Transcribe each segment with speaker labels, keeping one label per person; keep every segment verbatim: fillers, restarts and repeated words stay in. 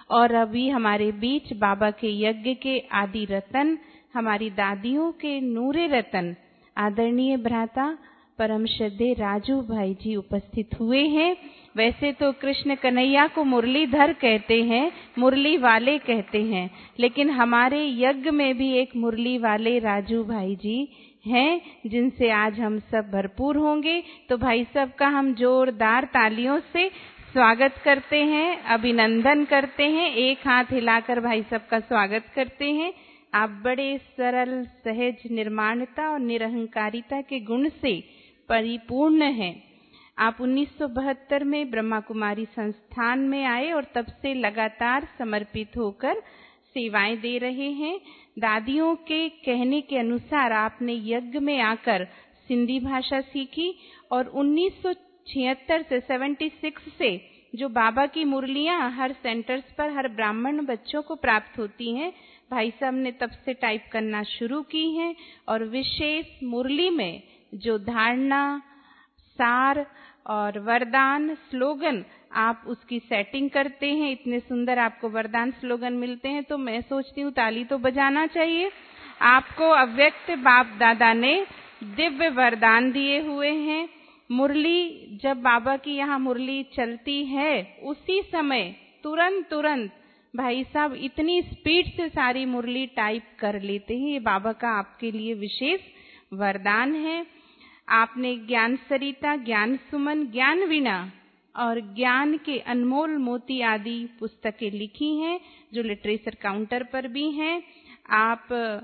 Speaker 1: और अभी हमारे बीच बाबा के यज्ञ के आदि रतन, हमारी दादियों के नूरे रतन आदरणीय भ्राता परम श्रद्धेय राजू भाई जी उपस्थित हुए हैं। वैसे तो कृष्ण कन्हैया को मुरलीधर कहते हैं, मुरली वाले कहते हैं, लेकिन हमारे यज्ञ में भी एक मुरली वाले राजू भाई जी हैं, जिनसे आज हम सब भरपूर होंगे। तो भाई सब का हम जोरदार तालियों से स्वागत करते हैं, अभिनंदन करते हैं, एक हाथ हिलाकर भाई सब का स्वागत करते हैं। आप बड़े सरल, सहज, निर्माणता और निरहंकारिता के गुण से परिपूर्ण हैं। आप उन्नीस सौ बहत्तर में ब्रह्मा कुमारी संस्थान में आए और तब से लगातार समर्पित होकर सेवाएं दे रहे हैं। दादियों के कहने के अनुसार आपने यज्ञ में आकर सिंधी भाषा सीखी और उन्नीस सौ छिहत्तर से छिहत्तर से जो बाबा की मुरलियां हर सेंटर्स पर हर ब्राह्मण बच्चों को प्राप्त होती हैं, भाई साहब ने तब से टाइप करना शुरू की हैं और विशेष मुरली में जो धारणा, सार और वरदान स्लोगन आप उसकी सेटिंग करते हैं। इतने सुंदर आपको वरदान स्लोगन मिलते हैं तो मैं सोचती हूँ ताली तो बजाना चाहिए। आपको अव्यक्त बाप दादा ने दिव्य वरदान दिए हुए हैं। मुरली जब बाबा की यहाँ मुरली चलती है उसी समय तुरंत तुरंत भाई साहब इतनी स्पीड से सारी मुरली टाइप कर लेते हैं। ये बाबा का आपके लिए विशेष वरदान है। आपने ज्ञान सरिता, ज्ञान सुमन, ज्ञान वीणा और ज्ञान के अनमोल मोती आदि पुस्तकें लिखी हैं जो लिटरेचर काउंटर पर भी हैं। आप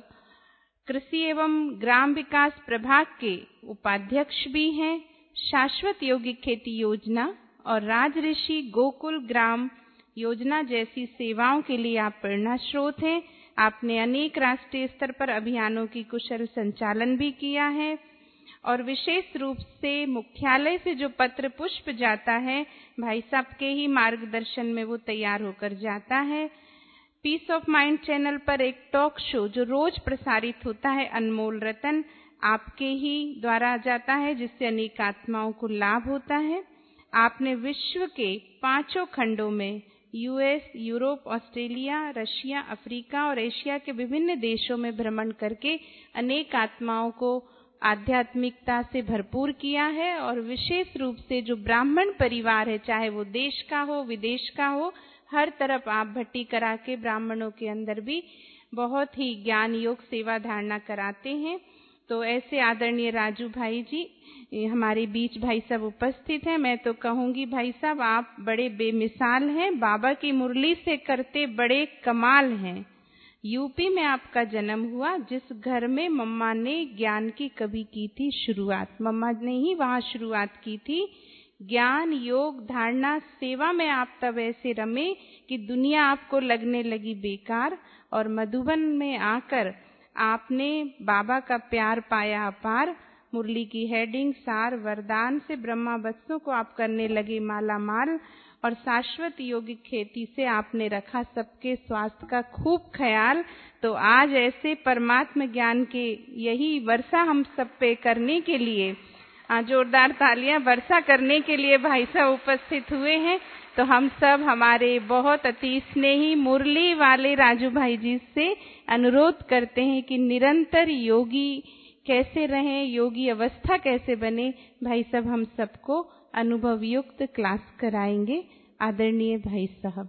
Speaker 1: कृषि एवं ग्राम विकास प्रभाग के उपाध्यक्ष भी हैं। शाश्वत यौगिक खेती योजना और राजऋषि गोकुल ग्राम योजना जैसी सेवाओं के लिए आप प्रेरणा स्रोत हैं। आपने अनेक राष्ट्रीय स्तर पर अभियानों की कुशल संचालन भी किया है और विशेष रूप से मुख्यालय से जो पत्र पुष्प जाता है भाई साहब के ही मार्गदर्शन में वो तैयार होकर जाता है। पीस ऑफ माइंड चैनल पर एक टॉक शो जो रोज प्रसारित होता है, अनमोल रतन, आपके ही द्वारा जाता है, जिससे अनेक आत्माओं को लाभ होता है। आपने विश्व के पांचों खंडों में US, Europe, Australia, Russia, Africa और एशिया के विभिन्न देशों में भ्रमण करके अनेक आत्माओं को आध्यात्मिकता से भरपूर किया है और विशेष रूप से जो ब्राह्मण परिवार है, चाहे वो देश का हो विदेश का हो, हर तरफ आप भट्टी करा के ब्राह्मणों के अंदर भी बहुत ही ज्ञान योग सेवा धारणा कराते हैं। तो ऐसे आदरणीय राजू भाई जी हमारे बीच भाई साहब उपस्थित हैं। मैं तो कहूंगी भाई साहब आप बड़े बेमिसाल हैं, बाबा की मुरली से करते बड़े कमाल हैं। यूपी में आपका जन्म हुआ, जिस घर में मम्मा ने ज्ञान की कभी की थी शुरुआत, मम्मा ने ही वहां शुरुआत की थी। ज्ञान योग धारणा सेवा में आप तब ऐसे रमे कि दुनिया आपको लगने लगी बेकार और मधुबन में आकर आपने बाबा का प्यार पाया अपार। मुरली की हेडिंग, सार, वरदान से ब्रह्मा बच्चों को आप करने लगे माला माल और शाश्वत योगिक खेती से आपने रखा सबके स्वास्थ्य का खूब ख्याल। तो आज ऐसे परमात्म ज्ञान के यही वर्षा हम सब पे करने के लिए जोरदार तालियां वर्षा करने के लिए भाई साहब उपस्थित हुए हैं। तो हम सब हमारे बहुत अति स्नेही मुरली वाले राजू भाई जी से अनुरोध करते हैं कि निरंतर योगी कैसे रहें, योगी अवस्था कैसे बने। भाई साहब हम सबको अनुभव युक्त क्लास कराएंगे। आदरणीय भाई साहब।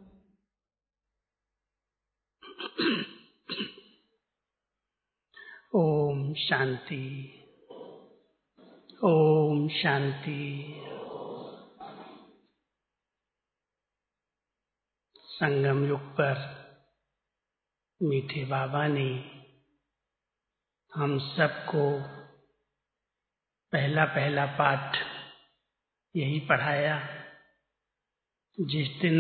Speaker 2: ओम शांति, ओम शांति। संगम युग पर मीठे बाबा ने हम सबको पहला पहला पाठ यही पढ़ाया। जिस दिन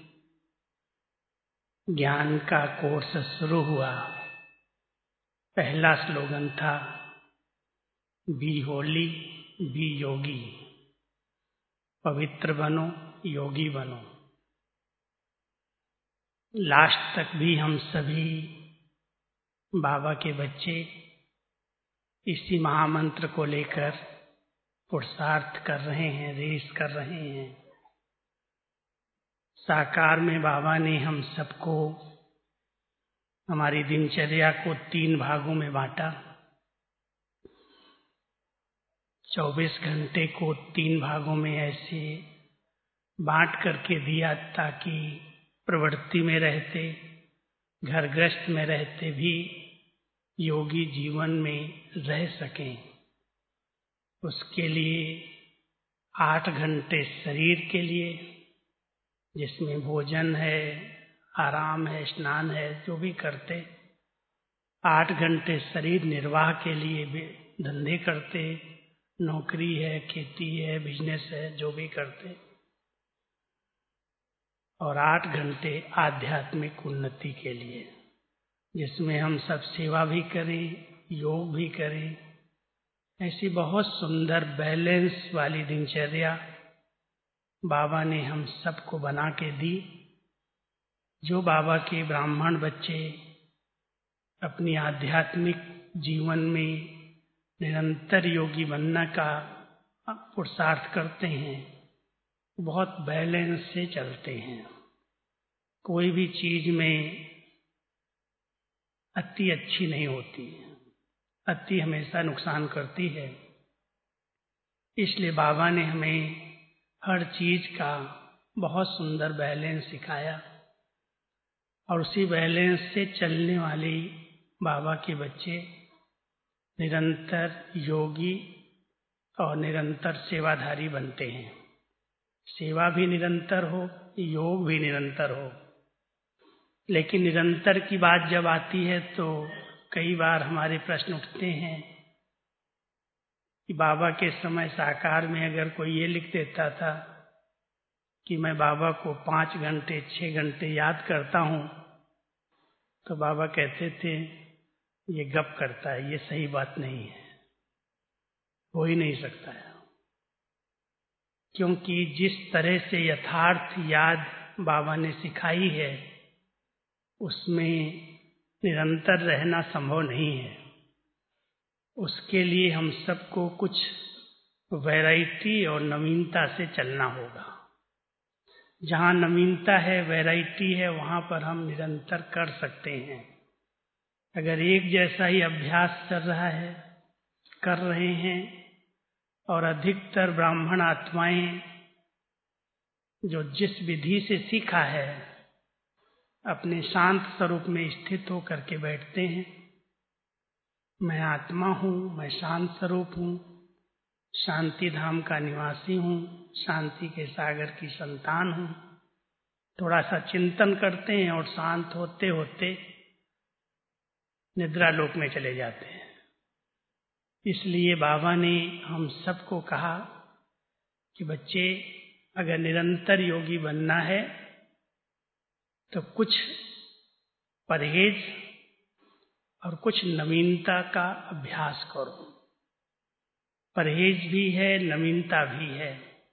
Speaker 2: ज्ञान का कोर्स शुरू हुआ, पहला स्लोगन था बी होली बी योगी, पवित्र बनो योगी बनो। लास्ट तक भी हम सभी बाबा के बच्चे इसी महामंत्र को लेकर पुरुषार्थ कर रहे हैं, रेस कर रहे हैं। साकार में बाबा ने हम सबको, हमारी दिनचर्या को तीन भागों में बांटा। चौबीस घंटे को तीन भागों में ऐसे बांट करके दिया ताकि प्रवृत्ति में रहते, घर गृहस्थ में रहते भी योगी जीवन में रह सकें। उसके लिए आठ घंटे शरीर के लिए, जिसमें भोजन है, आराम है, स्नान है, जो भी करते। आठ घंटे शरीर निर्वाह के लिए भी धंधे करते, नौकरी है, खेती है, बिजनेस है, जो भी करते। और आठ घंटे आध्यात्मिक उन्नति के लिए, जिसमें हम सब सेवा भी करें, योग भी करें। ऐसी बहुत सुंदर बैलेंस वाली दिनचर्या बाबा ने हम सबको बना के दी। जो बाबा के ब्राह्मण बच्चे अपनी आध्यात्मिक जीवन में निरंतर योगी बनने का पुरुषार्थ करते हैं, बहुत बैलेंस से चलते हैं। कोई भी चीज में अति अच्छी नहीं होती, अति हमेशा नुकसान करती है। इसलिए बाबा ने हमें हर चीज का बहुत सुंदर बैलेंस सिखाया, और उसी बैलेंस से चलने वाले बाबा के बच्चे निरंतर योगी और निरंतर सेवाधारी बनते हैं। सेवा भी निरंतर हो, योग भी निरंतर हो। लेकिन निरंतर की बात जब आती है तो कई बार हमारे प्रश्न उठते हैं कि बाबा के समय साकार में अगर कोई ये लिख देता था कि मैं बाबा को पांच घंटे छह घंटे याद करता हूं, तो बाबा कहते थे ये गप करता है, ये सही बात नहीं है, हो ही नहीं सकता है। क्योंकि जिस तरह से यथार्थ याद बाबा ने सिखाई है, उसमें निरंतर रहना संभव नहीं है। उसके लिए हम सबको कुछ वैरायटी और नवीनता से चलना होगा। जहाँ नवीनता है, वैरायटी है, वहाँ पर हम निरंतर कर सकते हैं। अगर एक जैसा ही अभ्यास चल रहा है, कर रहे हैं, और अधिकतर ब्राह्मण आत्माएं जो जिस विधि से सीखा है, अपने शांत स्वरूप में स्थित होकर के बैठते हैं। मैं आत्मा हूँ, मैं शांत स्वरूप हूँ, शांति धाम का निवासी हूँ, शांति के सागर की संतान हूँ। थोड़ा सा चिंतन करते हैं और शांत होते होते निद्रा लोक में चले जाते हैं। इसलिए बाबा ने हम सबको कहा कि बच्चे, अगर निरंतर योगी बनना है तो कुछ परहेज और कुछ नवीनता का अभ्यास करो। परहेज भी है, नवीनता भी है।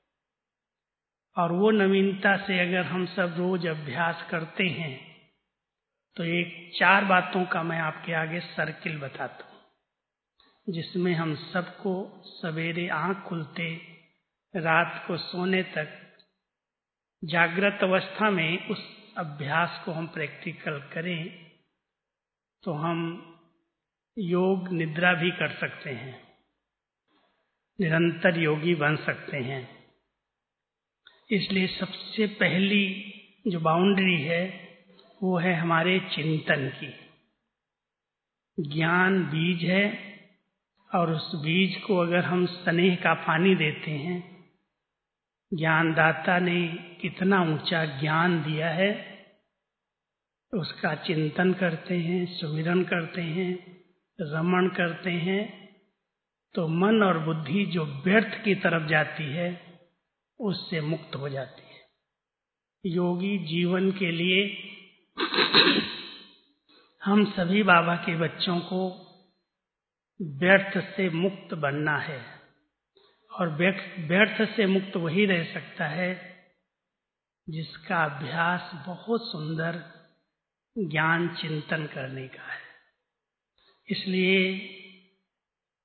Speaker 2: और वो नवीनता से अगर हम सब रोज अभ्यास करते हैं तो एक चार बातों का मैं आपके आगे सर्किल बताता हूँ, जिसमें हम सबको सवेरे आंख खुलते रात को सोने तक जागृत अवस्था में उस अभ्यास को हम प्रैक्टिकल करें तो हम योग निद्रा भी कर सकते हैं, निरंतर योगी बन सकते हैं। इसलिए सबसे पहली जो बाउंड्री है वो है हमारे चिंतन की। ज्ञान बीज है, और उस बीज को अगर हम स्नेह का पानी देते हैं, ज्ञानदाता ने कितना ऊंचा ज्ञान दिया है, उसका चिंतन करते हैं, सुमिरन करते हैं, रमण करते हैं, तो मन और बुद्धि जो व्यर्थ की तरफ जाती है उससे मुक्त हो जाती है। योगी जीवन के लिए हम सभी बाबा के बच्चों को व्यर्थ से मुक्त बनना है, और व्यर्थ से मुक्त वही रह सकता है जिसका अभ्यास बहुत सुंदर ज्ञान चिंतन करने का है। इसलिए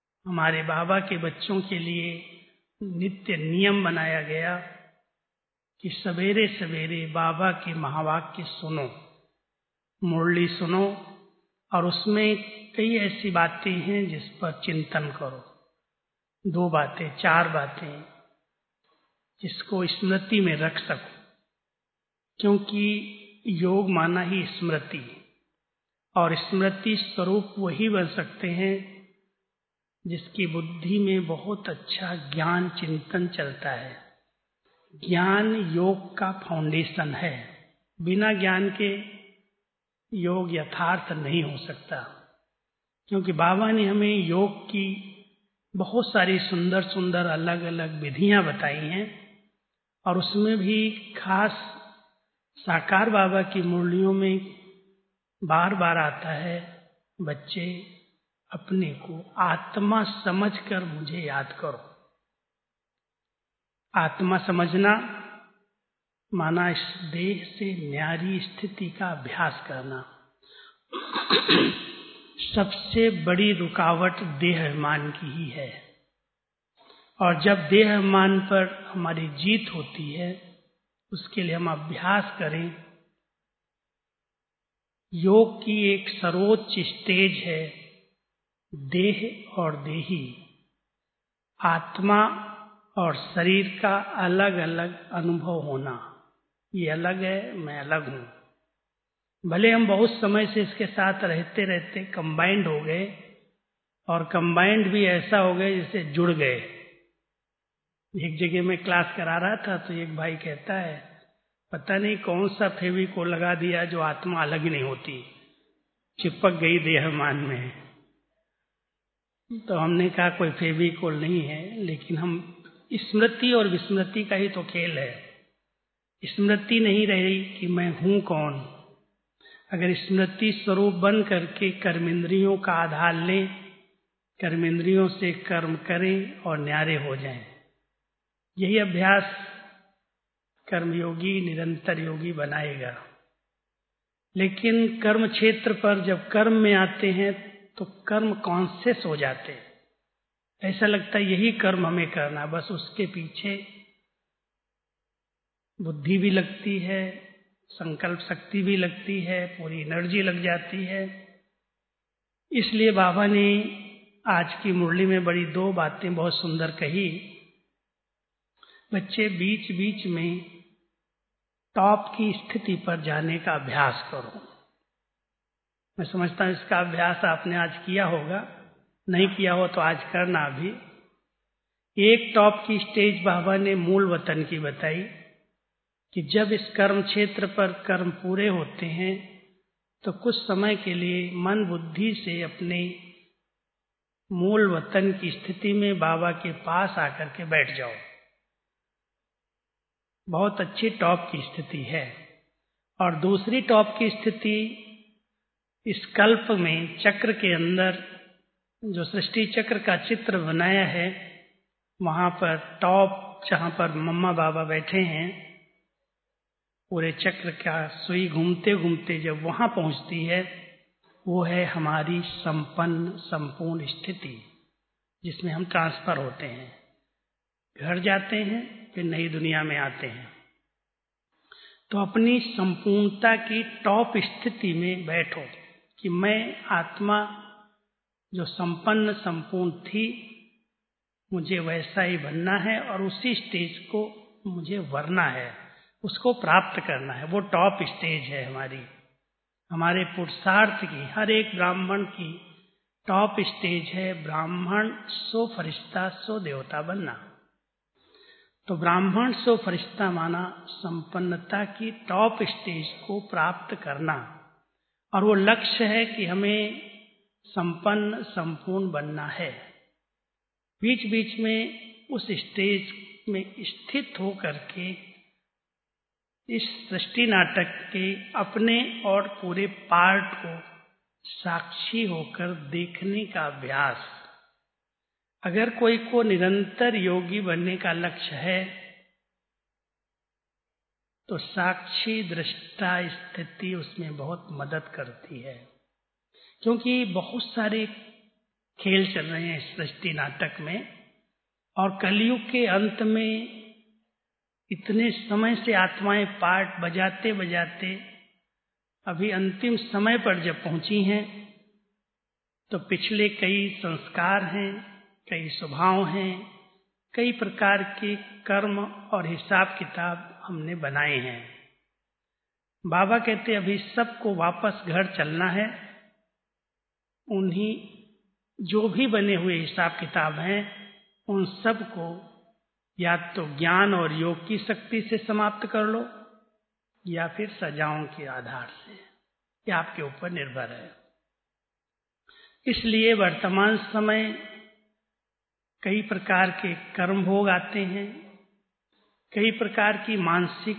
Speaker 2: हमारे बाबा के बच्चों के लिए नित्य नियम बनाया गया कि सवेरे सवेरे बाबा के महावाक्य सुनो, मुरली सुनो, और उसमें कई ऐसी बातें हैं जिस पर चिंतन करो। दो बातें, चार बातें जिसको स्मृति में रख सको, क्योंकि योग माना ही स्मृति, और स्मृति स्वरूप वही बन सकते हैं जिसकी बुद्धि में बहुत अच्छा ज्ञान चिंतन चलता है। ज्ञान योग का फाउंडेशन है। बिना ज्ञान के योग यथार्थ नहीं हो सकता, क्योंकि बाबा ने हमें योग की बहुत सारी सुंदर सुंदर अलग अलग विधियां बताई हैं, और उसमें भी खास साकार बाबा की मुरलियों में बार बार आता है, बच्चे अपने को आत्मा समझकर मुझे याद करो। आत्मा समझना माना इस देह से न्यारी स्थिति का अभ्यास करना। सबसे बड़ी रुकावट देह अभिमान की ही है, और जब देह अभिमान पर हमारी जीत होती है, उसके लिए हम अभ्यास करें। योग की एक सर्वोच्च स्टेज है देह और देही, आत्मा और शरीर का अलग अलग अनुभव होना। ये अलग है, मैं अलग हूं। भले हम बहुत समय से इसके साथ रहते रहते कंबाइंड हो गए, और कंबाइंड भी ऐसा हो गए जैसे जुड़ गए। एक जगह में क्लास करा रहा था तो एक भाई कहता है, पता नहीं कौन सा फेविकोल लगा दिया जो आत्मा अलग ही नहीं होती, चिपक गई देहमान में। तो हमने कहा कोई फेविकोल नहीं है, लेकिन हम स्मृति और विस्मृति का ही तो खेल है। स्मृति नहीं रही कि मैं हूं कौन। अगर स्मृति स्वरूप बन करके कर्मेंद्रियों का आधार लें, कर्मेंद्रियों से कर्म करें और न्यारे हो जाएं, यही अभ्यास कर्मयोगी निरंतर योगी बनाएगा। लेकिन कर्म क्षेत्र पर जब कर्म में आते हैं तो कर्म कॉन्शियस हो जाते हैं। ऐसा लगता है यही कर्म हमें करना, बस उसके पीछे बुद्धि भी लगती है, संकल्प शक्ति भी लगती है, पूरी एनर्जी लग जाती है। इसलिए बाबा ने आज की मुरली में बड़ी दो बातें बहुत सुंदर कही। बच्चे बीच बीच में टॉप की स्थिति पर जाने का अभ्यास करो। मैं समझता हूं इसका अभ्यास आपने आज किया होगा, नहीं किया हो तो आज करना भी। एक टॉप की स्टेज बाबा ने मूल वतन की बताई कि जब इस कर्म क्षेत्र पर कर्म पूरे होते हैं तो कुछ समय के लिए मन बुद्धि से अपने मूल वतन की स्थिति में बाबा के पास आकर के बैठ जाओ। बहुत अच्छी टॉप की स्थिति है। और दूसरी टॉप की स्थिति इस कल्प में चक्र के अंदर जो सृष्टि चक्र का चित्र बनाया है, वहां पर टॉप जहां पर मम्मा बाबा बैठे हैं, पूरे चक्र का सुई घूमते घूमते जब वहां पहुंचती है, वो है हमारी संपन्न संपूर्ण स्थिति, जिसमें हम ट्रांसफर होते हैं, घर जाते हैं, फिर नई दुनिया में आते हैं। तो अपनी संपूर्णता की टॉप स्थिति में बैठो कि मैं आत्मा जो संपन्न संपूर्ण थी, मुझे वैसा ही बनना है और उसी स्टेज को मुझे वरना है, उसको प्राप्त करना है। वो टॉप स्टेज है हमारी, हमारे पुरुषार्थ की, हर एक ब्राह्मण की टॉप स्टेज है ब्राह्मण सो फरिश्ता सो देवता बनना। तो ब्राह्मण सो फरिश्ता माना संपन्नता की टॉप स्टेज को प्राप्त करना, और वो लक्ष्य है कि हमें संपन्न संपूर्ण बनना है। बीच बीच में उस स्टेज में स्थित होकर के इस सृष्टि नाटक के अपने और पूरे पार्ट को साक्षी होकर देखने का अभ्यास। अगर कोई को निरंतर योगी बनने का लक्ष्य है तो साक्षी दृष्टा स्थिति उसमें बहुत मदद करती है, क्योंकि बहुत सारे खेल चल रहे हैं सृष्टि नाटक में, और कलयुग के अंत में इतने समय से आत्माएं पाठ बजाते बजाते अभी अंतिम समय पर जब पहुंची हैं, तो पिछले कई संस्कार हैं, कई स्वभाव हैं, कई प्रकार के कर्म और हिसाब किताब हमने बनाए हैं। बाबा कहते अभी सबको वापस घर चलना है। उन्हीं जो भी बने हुए हिसाब किताब हैं, उन सब को या तो ज्ञान और योग की शक्ति से समाप्त कर लो, या फिर सजाओं के आधार से। ये आपके ऊपर निर्भर है। इसलिए वर्तमान समय कई प्रकार के कर्म भोग आते हैं, कई प्रकार की मानसिक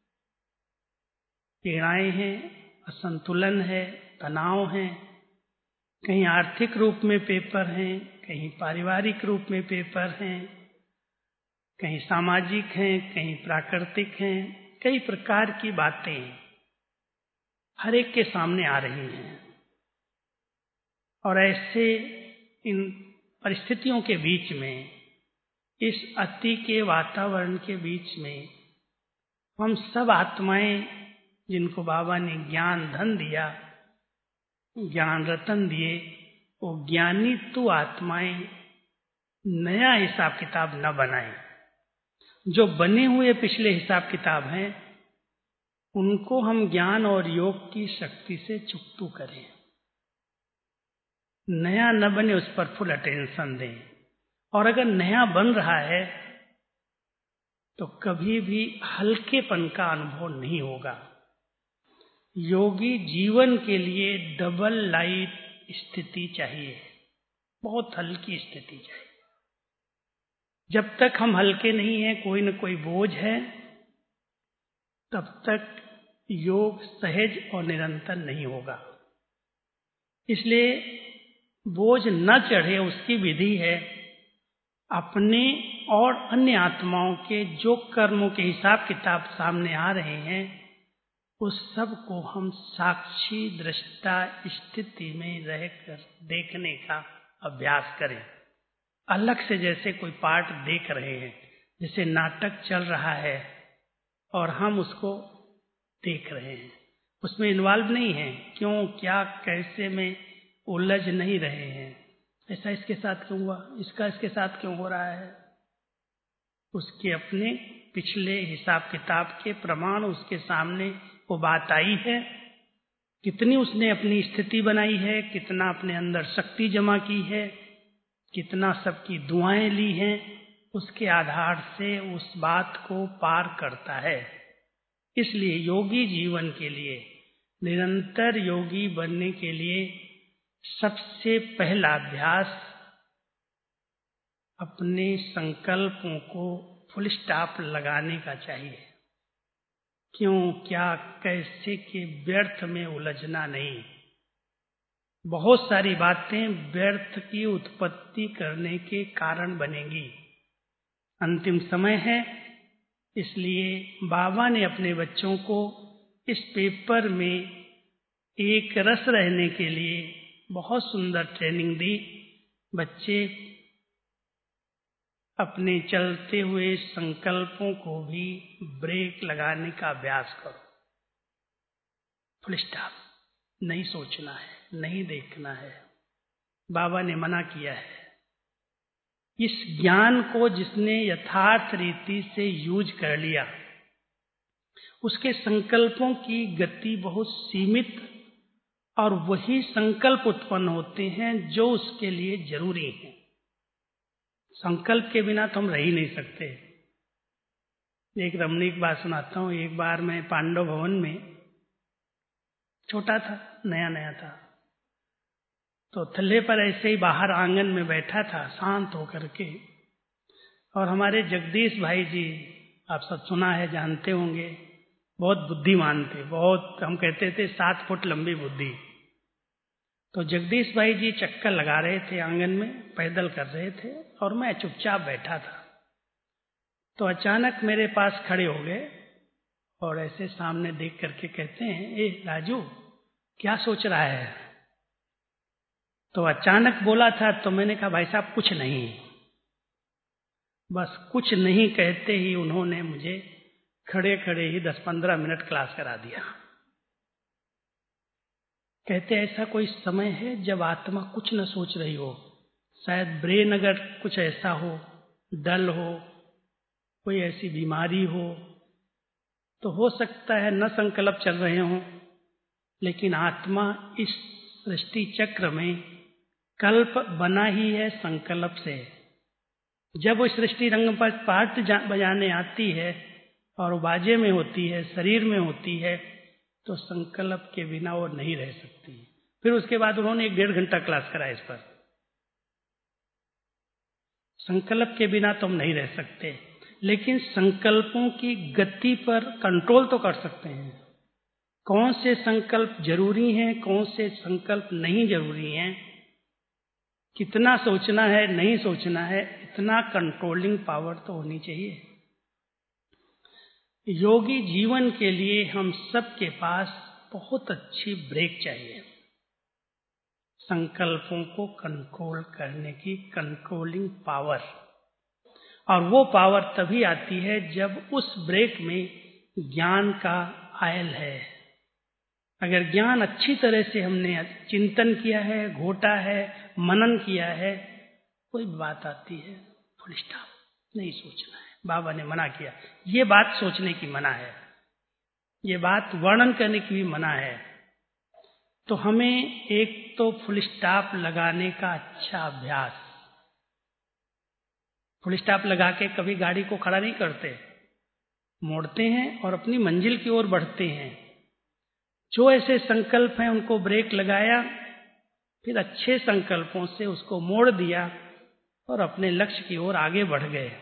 Speaker 2: पीड़ाएं हैं, असंतुलन है, तनाव है। कहीं आर्थिक रूप में पेपर हैं, कहीं पारिवारिक रूप में पेपर हैं, कहीं सामाजिक हैं, कहीं प्राकृतिक हैं। कई प्रकार की बातें हर एक के सामने आ रही हैं। और ऐसे इन परिस्थितियों के बीच में, इस अति के वातावरण के बीच में, हम सब आत्माएं जिनको बाबा ने ज्ञान धन दिया, ज्ञान रतन दिए, वो ज्ञानी तो आत्माएं नया हिसाब किताब न बनाएं। जो बने हुए पिछले हिसाब किताब हैं, उनको हम ज्ञान और योग की शक्ति से चुकतू करें। नया न बने, उस पर फुल अटेंशन दें। और अगर नया बन रहा है तो कभी भी हल्केपन का अनुभव नहीं होगा। योगी जीवन के लिए डबल लाइट स्थिति चाहिए, बहुत हल्की स्थिति चाहिए। जब तक हम हल्के नहीं हैं, कोई न कोई बोझ है, तब तक योग सहज और निरंतर नहीं होगा। इसलिए बोझ न चढ़े उसकी विधि है अपने और अन्य आत्माओं के जो कर्मों के हिसाब किताब सामने आ रहे हैं, उस सब को हम साक्षी दृष्टा स्थिति में रहकर देखने का अभ्यास करें। अलग से जैसे कोई पाठ देख रहे हैं, जैसे नाटक चल रहा है और हम उसको देख रहे हैं, उसमें इन्वॉल्व नहीं है, क्यों क्या कैसे में उलझ नहीं रहे हैं। ऐसा इसके साथ क्यों हुआ, इसका इसके साथ क्यों हो रहा है। उसके अपने पिछले हिसाब किताब के प्रमाण उसके सामने वो बात आई है, कितनी उसने अपनी स्थिति बनाई है, कितना अपने अंदर शक्ति जमा की है, कितना सबकी दुआएं ली हैं, उसके आधार से उस बात को पार करता है। इसलिए योगी जीवन के लिए, निरंतर योगी बनने के लिए सबसे पहला अभ्यास अपने संकल्पों को फुल स्टॉप लगाने का चाहिए। क्यों क्या कैसे के व्यर्थ में उलझना नहीं। बहुत सारी बातें व्यर्थ की उत्पत्ति करने के कारण बनेंगी। अंतिम समय है, इसलिए बाबा ने अपने बच्चों को इस पेपर में एक रस रहने के लिए बहुत सुंदर ट्रेनिंग दी। बच्चे अपने चलते हुए संकल्पों को भी ब्रेक लगाने का अभ्यास करो। फुल स्टॉप, नहीं सोचना है, नहीं देखना है। बाबा ने मना किया है। इस ज्ञान को जिसने यथार्थ रीति से यूज कर लिया, उसके संकल्पों की गति बहुत सीमित और वही संकल्प उत्पन्न होते हैं जो उसके लिए जरूरी है। संकल्प के बिना तो हम रह ही नहीं सकते। एक रमणीक बात सुनाता हूँ। एक बार मैं पांडव भवन में, छोटा था, नया नया था, तो थल्ले पर ऐसे ही बाहर आंगन में बैठा था शांत होकर के, और हमारे जगदीश भाई जी, आप सब सुना है, जानते होंगे, बहुत बुद्धिमान थे, बहुत, हम कहते थे सात फुट लंबी बुद्धि। तो जगदीश भाई जी चक्कर लगा रहे थे आंगन में, पैदल कर रहे थे, और मैं चुपचाप बैठा था। तो अचानक मेरे पास खड़े हो गए और ऐसे सामने देख करके कहते हैं, ए राजू, क्या सोच रहा है। तो अचानक बोला था, तो मैंने कहा भाई साहब कुछ नहीं। बस कुछ नहीं कहते ही उन्होंने मुझे खड़े खड़े ही दस पंद्रह मिनट क्लास करा दिया। कहते ऐसा कोई समय है जब आत्मा कुछ न सोच रही हो, शायद ब्रेन अगर कुछ ऐसा हो, डल हो, कोई ऐसी बीमारी हो, तो हो सकता है न संकल्प चल रहे हों, लेकिन आत्मा इस सृष्टि चक्र में कल्प बना ही है संकल्प से। जब वो सृष्टि रंग पर पाठ बजाने आती है और बाजे में होती है, शरीर में होती है, तो संकल्प के बिना वो नहीं रह सकती। फिर उसके बाद उन्होंने एक डेढ़ घंटा क्लास कराया इस पर। संकल्प के बिना तो हम नहीं रह सकते, लेकिन संकल्पों की गति पर कंट्रोल तो कर सकते हैं। कौन से संकल्प जरूरी हैं, कौन से संकल्प नहीं जरूरी हैं, कितना सोचना है, नहीं सोचना है, इतना कंट्रोलिंग पावर तो होनी चाहिए। योगी जीवन के लिए हम सबके पास बहुत अच्छी ब्रेक चाहिए, संकल्पों को कंट्रोल करने की कंट्रोलिंग पावर। और वो पावर तभी आती है जब उस ब्रेक में ज्ञान का आयल है। अगर ज्ञान अच्छी तरह से हमने चिंतन किया है, घोटा है, मनन किया है, कोई बात आती है, फुल स्टॉप, नहीं सोचना है। बाबा ने मना किया, ये बात सोचने की मना है, ये बात वर्णन करने की भी मना है। तो हमें एक तो फुल स्टॉप लगाने का अच्छा अभ्यास। फुल स्टॉप लगा के कभी गाड़ी को खड़ा नहीं करते, मोड़ते हैं और अपनी मंजिल की ओर बढ़ते हैं। जो ऐसे संकल्प हैं उनको ब्रेक लगाया, फिर अच्छे संकल्पों से उसको मोड़ दिया और अपने लक्ष्य की ओर आगे बढ़ गए।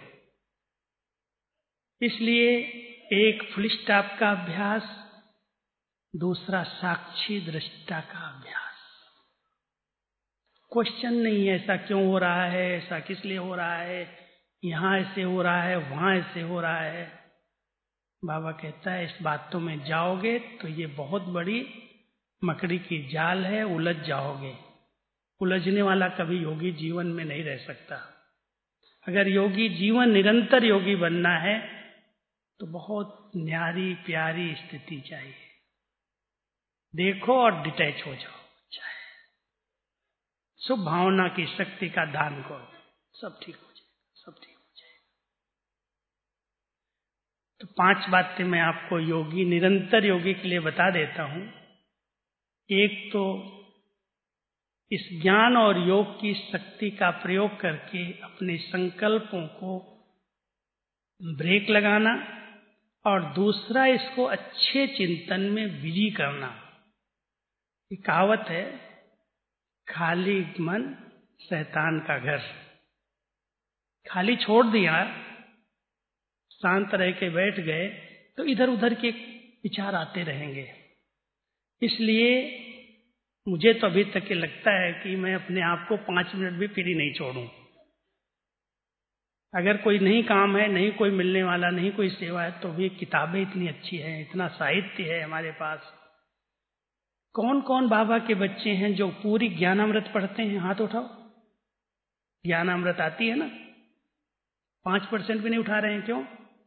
Speaker 2: इसलिए एक फुल स्टॉप का अभ्यास, दूसरा साक्षी दृष्टा का अभ्यास। क्वेश्चन नहीं है ऐसा क्यों हो रहा है, ऐसा किस लिए हो रहा है, यहां ऐसे हो रहा है, वहां ऐसे हो रहा है। बाबा कहता है इस बातों में जाओगे तो ये बहुत बड़ी मकड़ी की जाल है, उलझ जाओगे। उलझने वाला कभी योगी जीवन में नहीं रह सकता। अगर योगी जीवन निरंतर योगी बनना है तो बहुत न्यारी प्यारी स्थिति चाहिए। देखो और डिटैच हो जाओ, चाहे शुभ भावना की शक्ति का दान करो, सब ठीक हो जाएगा, सब ठीक हो जाएगा। तो पांच बातें मैं आपको योगी, निरंतर योगी के लिए बता देता हूं। एक तो इस ज्ञान और योग की शक्ति का प्रयोग करके अपने संकल्पों को ब्रेक लगाना, और दूसरा इसको अच्छे चिंतन में विलीन करना। ये कहावत है, खाली मन शैतान का घर। खाली छोड़ दिया, शांत रह के बैठ गए तो इधर उधर के विचार आते रहेंगे। इसलिए मुझे तो अभी तक ये लगता है कि मैं अपने आप को पांच मिनट भी फ्री नहीं छोड़ूं। अगर कोई नहीं काम है, नहीं कोई मिलने वाला, नहीं कोई सेवा है, तो भी किताबें इतनी अच्छी हैं, इतना साहित्य है हमारे पास। कौन कौन बाबा के बच्चे हैं जो पूरी ज्ञानामृत पढ़ते हैं? हाथ उठाओ। ज्ञानामृत आती है ना? पांच परसेंट भी नहीं उठा रहे हैं, क्यों?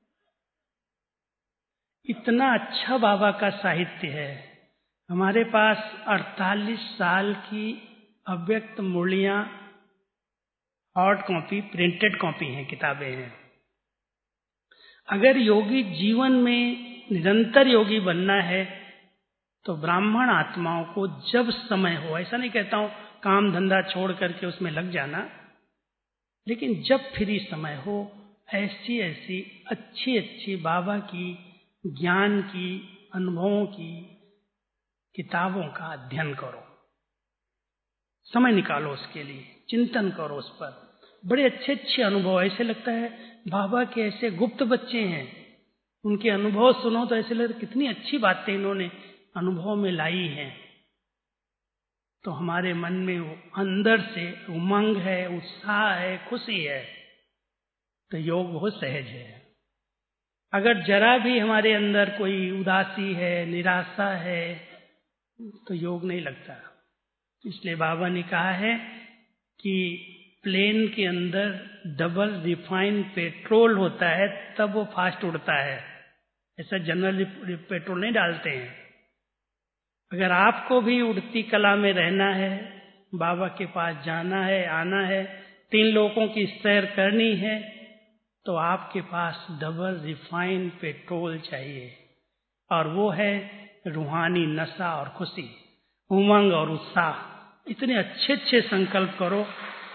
Speaker 2: इतना अच्छा बाबा का साहित्य है। हमारे पास अड़तालीस साल की अव्यक्त मुरलियां, हार्ड कॉपी, प्रिंटेड कॉपी हैं, किताबें हैं। अगर योगी जीवन में निरंतर योगी बनना है तो ब्राह्मण आत्माओं को जब समय हो, ऐसा नहीं कहता हूं काम धंधा छोड़ करके उसमें लग जाना, लेकिन जब फ्री समय हो, ऐसी ऐसी अच्छी अच्छी बाबा की ज्ञान की, अनुभवों की किताबों का अध्ययन करो। समय निकालो उसके लिए, चिंतन करो उस पर। बड़े अच्छे अच्छे अनुभव, ऐसे लगता है बाबा के ऐसे गुप्त बच्चे हैं, उनके अनुभव सुनो तो ऐसे लगता है कितनी अच्छी बातें इन्होंने अनुभव में लाई हैं। तो हमारे मन में वो अंदर से उमंग है, उत्साह है, खुशी है, तो योग बहुत सहज है। अगर जरा भी हमारे अंदर कोई उदासी है, निराशा है, तो योग नहीं लगता। इसलिए बाबा ने कहा है कि प्लेन के अंदर डबल रिफाइंड पेट्रोल होता है तब वो फास्ट उड़ता है, ऐसा जनरल पेट्रोल नहीं डालते हैं। अगर आपको भी उड़ती कला में रहना है, बाबा के पास जाना है, आना है, तीन लोगों की सैर करनी है, तो आपके पास डबल रिफाइंड पेट्रोल चाहिए, और वो है रूहानी नशा और खुशी, उमंग और उत्साह। इतने अच्छे अच्छे संकल्प करो।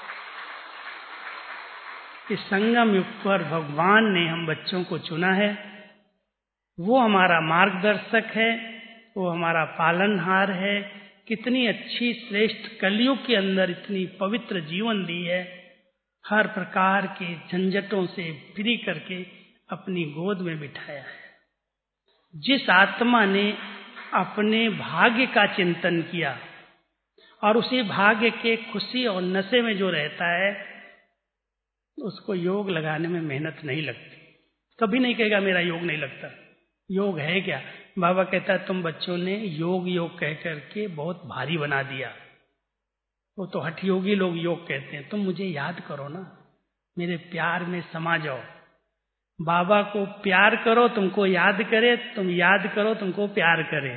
Speaker 2: इस संगम युग पर भगवान ने हम बच्चों को चुना है, वो हमारा मार्गदर्शक है, वो हमारा पालनहार है। कितनी अच्छी श्रेष्ठ कलयुग के अंदर इतनी पवित्र जीवन दी है, हर प्रकार के झंझटों से फ्री करके अपनी गोद में बिठाया है। जिस आत्मा ने अपने भाग्य का चिंतन किया और उसी भाग्य के खुशी और नशे में जो रहता है, उसको योग लगाने में मेहनत नहीं लगती। कभी नहीं कहेगा मेरा योग नहीं लगता। योग है क्या? बाबा कहता है तुम बच्चों ने योग योग कह करके बहुत भारी बना दिया। वो तो हठ योगी लोग योग कहते हैं। तुम मुझे याद करो ना, मेरे प्यार में समा जाओ। बाबा को प्यार करो, तुमको याद करे, तुम याद करो, तुमको प्यार करे।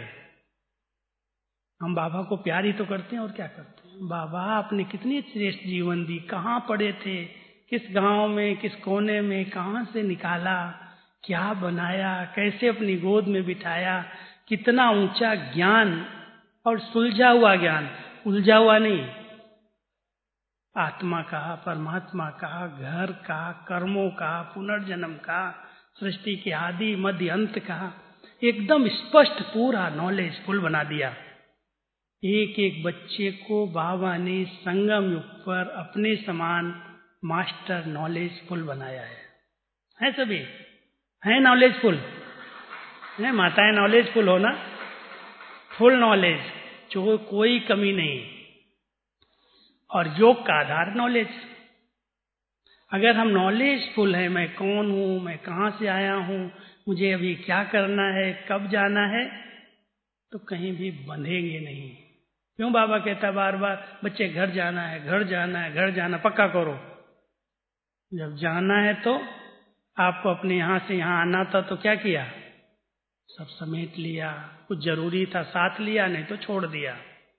Speaker 2: हम बाबा को प्यार ही तो करते हैं और क्या करते हैं। बाबा आपने कितनी श्रेष्ठ जीवन दी, कहाँ पड़े थे, किस गांव में, किस कोने में, कहाँ से निकाला, क्या बनाया, कैसे अपनी गोद में बिठाया। कितना ऊंचा ज्ञान, और सुलझा हुआ ज्ञान, उलझा हुआ नहीं। आत्मा का, परमात्मा का, घर का, कर्मों का, पुनर्जन्म का, सृष्टि के आदि मध्य अंत का एकदम स्पष्ट पूरा नॉलेज फुल बना दिया। एक एक बच्चे को बाबा ने संगम युग पर अपने समान मास्टर नॉलेज फुल बनाया है। है सभी? है नॉलेज फुल? है माताएं नॉलेज फुल हो ना? फुल नॉलेज, जो कोई कमी नहीं। और योग का आधार नॉलेज। अगर हम नॉलेज फुल है, मैं कौन हूं, मैं कहां से आया हूं, मुझे अभी क्या करना है, कब जाना है, तो कहीं भी बंधेंगे नहीं। क्यों बाबा कहता बार बार बच्चे घर जाना है, घर जाना है, घर जाना, पक्का करो। जब जाना है तो आपको अपने यहां से यहां आना था तो क्या किया? सब समेट लिया, कुछ जरूरी था साथ लिया, नहीं तो छोड़ दिया।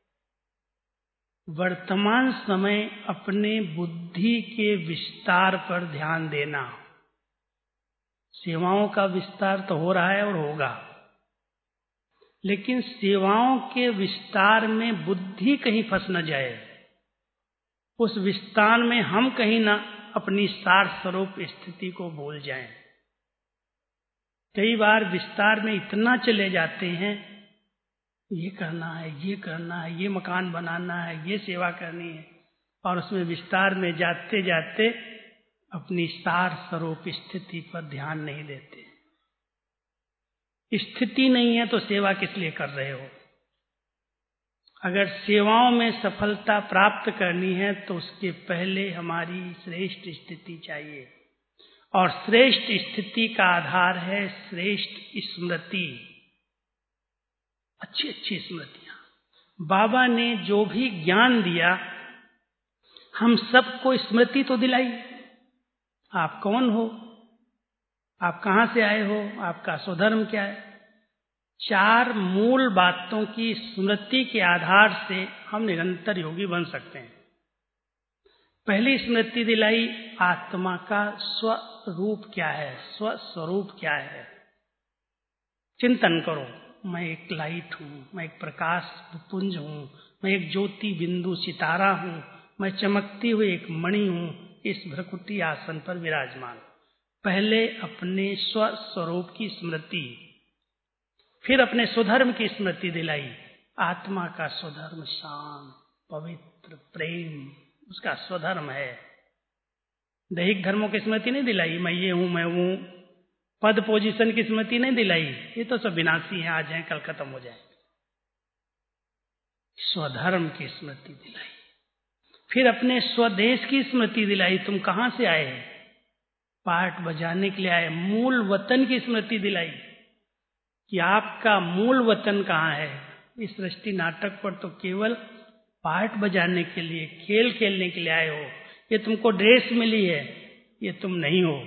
Speaker 2: वर्तमान समय अपने बुद्धि के विस्तार पर ध्यान देना। सेवाओं का विस्तार तो हो रहा है और होगा, लेकिन सेवाओं के विस्तार में बुद्धि कहीं फंस न जाए। उस विस्तार में हम कहीं ना अपनी सार स्वरूप स्थिति को भूल जाएं। कई बार विस्तार में इतना चले जाते हैं, ये करना है, ये करना है, ये मकान बनाना है, ये सेवा करनी है, और उसमें विस्तार में जाते जाते अपनी सार स्वरूप स्थिति पर ध्यान नहीं देते। स्थिति नहीं है तो सेवा किस लिए कर रहे हो? अगर सेवाओं में सफलता प्राप्त करनी है तो उसके पहले हमारी श्रेष्ठ स्थिति चाहिए, और श्रेष्ठ स्थिति का आधार है श्रेष्ठ स्मृति, अच्छी अच्छी स्मृतियां। बाबा ने जो भी ज्ञान दिया हम सबको स्मृति तो दिलाई। आप कौन हो, आप कहां से आए हो, आपका स्वधर्म क्या है, चार मूल बातों की स्मृति के आधार से हम निरंतर योगी बन सकते हैं। पहली स्मृति दिलाई, आत्मा का स्वरूप क्या है, स्वस्वरूप क्या है। चिंतन करो, मैं एक लाइट हूं, मैं एक प्रकाश पुंज हूं, मैं एक ज्योति बिंदु सितारा हूं, मैं चमकती हुई एक मणि हूं, इस भ्रकुटी आसन पर विराजमान। पहले अपने स्वस्वरूप की स्मृति, फिर अपने स्वधर्म की स्मृति दिलाई। आत्मा का स्वधर्म शांत, पवित्र, प्रेम, उसका स्वधर्म है। दैहिक धर्मों की स्मृति नहीं दिलाई, मैं ये हूं, मैं हूं, पद पोजीशन की स्मृति नहीं दिलाई, ये तो सब विनाशी है, आ जाए कल खत्म हो जाए। स्वधर्म की स्मृति दिलाई, फिर अपने स्वदेश की स्मृति दिलाई। तुम कहां से आए? पाठ बजाने के लिए आए। मूल वतन की स्मृति दिलाई कि आपका मूल वतन कहाँ है। इस सृष्टि नाटक पर तो केवल पाठ बजाने के लिए, खेल खेलने के लिए आए हो, ये तुमको ड्रेस मिली है, ये तुम नहीं हो।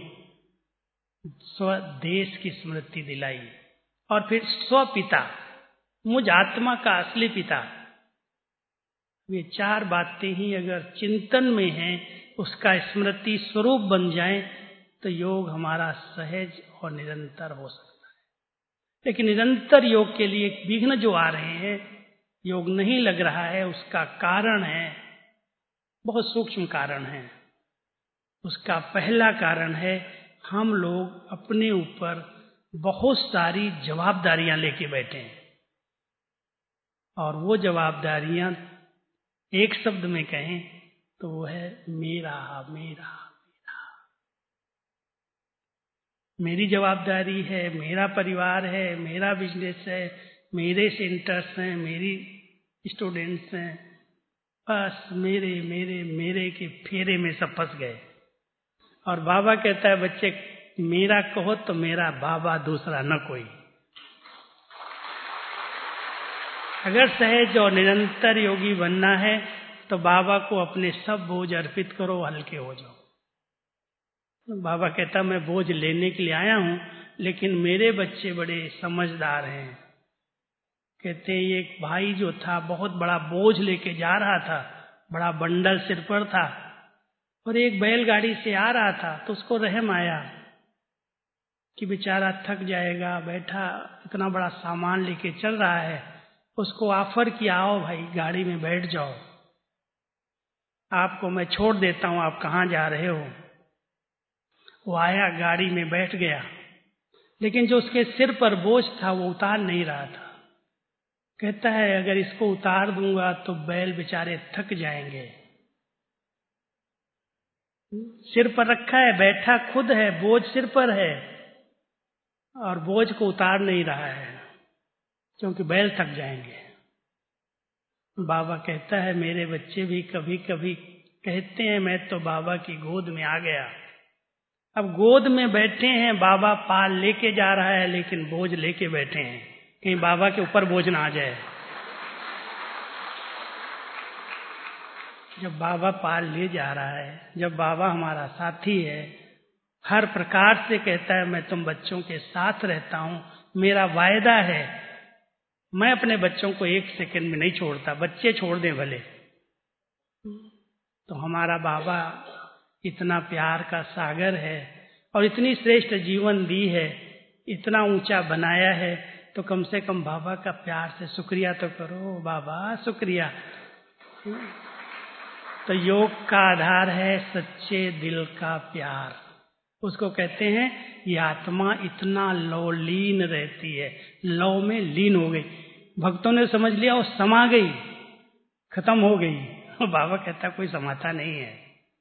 Speaker 2: स्वदेश की स्मृति दिलाई और फिर स्वपिता, मुझ आत्मा का असली पिता। ये चार बातें ही अगर चिंतन में हैं, उसका स्मृति स्वरूप बन जाए तो योग हमारा सहज और निरंतर हो सकता है। लेकिन निरंतर योग के लिए विघ्न जो आ रहे हैं, योग नहीं लग रहा है, उसका कारण है, बहुत सूक्ष्म कारण है। उसका पहला कारण है हम लोग अपने ऊपर बहुत सारी जवाबदारियां लेके बैठे हैं, और वो जवाबदारियां एक शब्द में कहें तो वो है मेरा मेरा मेरा। मेरी जवाबदारी है, मेरा परिवार है, मेरा बिजनेस है, मेरे सेंटर्स हैं, मेरी स्टूडेंट्स हैं, बस मेरे मेरे मेरे के फेरे में सब फंस गए। और बाबा कहता है बच्चे मेरा कहो तो मेरा बाबा, दूसरा न कोई। अगर सहज और निरंतर योगी बनना है तो बाबा को अपने सब बोझ अर्पित करो, हल्के हो जाओ। बाबा कहता मैं बोझ लेने के लिए आया हूं, लेकिन मेरे बच्चे बड़े समझदार हैं। कहते हैं एक भाई जो था बहुत बड़ा बोझ लेके जा रहा था, बड़ा बंडल सिर पर था, और एक बैलगाड़ी से आ रहा था तो उसको रहम आया कि बेचारा थक जाएगा, बैठा इतना बड़ा सामान लेके चल रहा है। उसको ऑफर किया आओ भाई गाड़ी में बैठ जाओ, आपको मैं छोड़ देता हूं, आप कहां जा रहे हो। वो आया, गाड़ी में बैठ गया, लेकिन जो उसके सिर पर बोझ था वो उतार नहीं रहा था। कहता है अगर इसको उतार दूंगा तो बैल बेचारे थक जाएंगे। सिर पर रखा है, बैठा खुद है, बोझ सिर पर है और बोझ को उतार नहीं रहा है क्योंकि बैल थक जाएंगे। बाबा कहता है मेरे बच्चे भी कभी कभी कहते हैं मैं तो बाबा की गोद में आ गया। अब गोद में बैठे हैं, बाबा पाल लेके जा रहा है, लेकिन बोझ लेके बैठे हैं, कहीं बाबा के ऊपर बोझ ना आ जाए। जब बाबा पाल ले जा रहा है, जब बाबा हमारा साथी है, हर प्रकार से कहता है मैं तुम बच्चों के साथ रहता हूं, मेरा वायदा है मैं अपने बच्चों को एक सेकंड में नहीं छोड़ता, बच्चे छोड़ दें भले। तो हमारा बाबा इतना प्यार का सागर है और इतनी श्रेष्ठ जीवन दी है, इतना ऊंचा बनाया है, तो कम से कम बाबा का प्यार से शुक्रिया तो करो। बाबा शुक्रिया। तो योग का आधार है सच्चे दिल का प्यार। उसको कहते हैं ये आत्मा इतना लौलीन रहती है, लौ में लीन हो गई। भक्तों ने समझ लिया वो समा गई, खत्म हो गई। बाबा कहता कोई समाता नहीं है।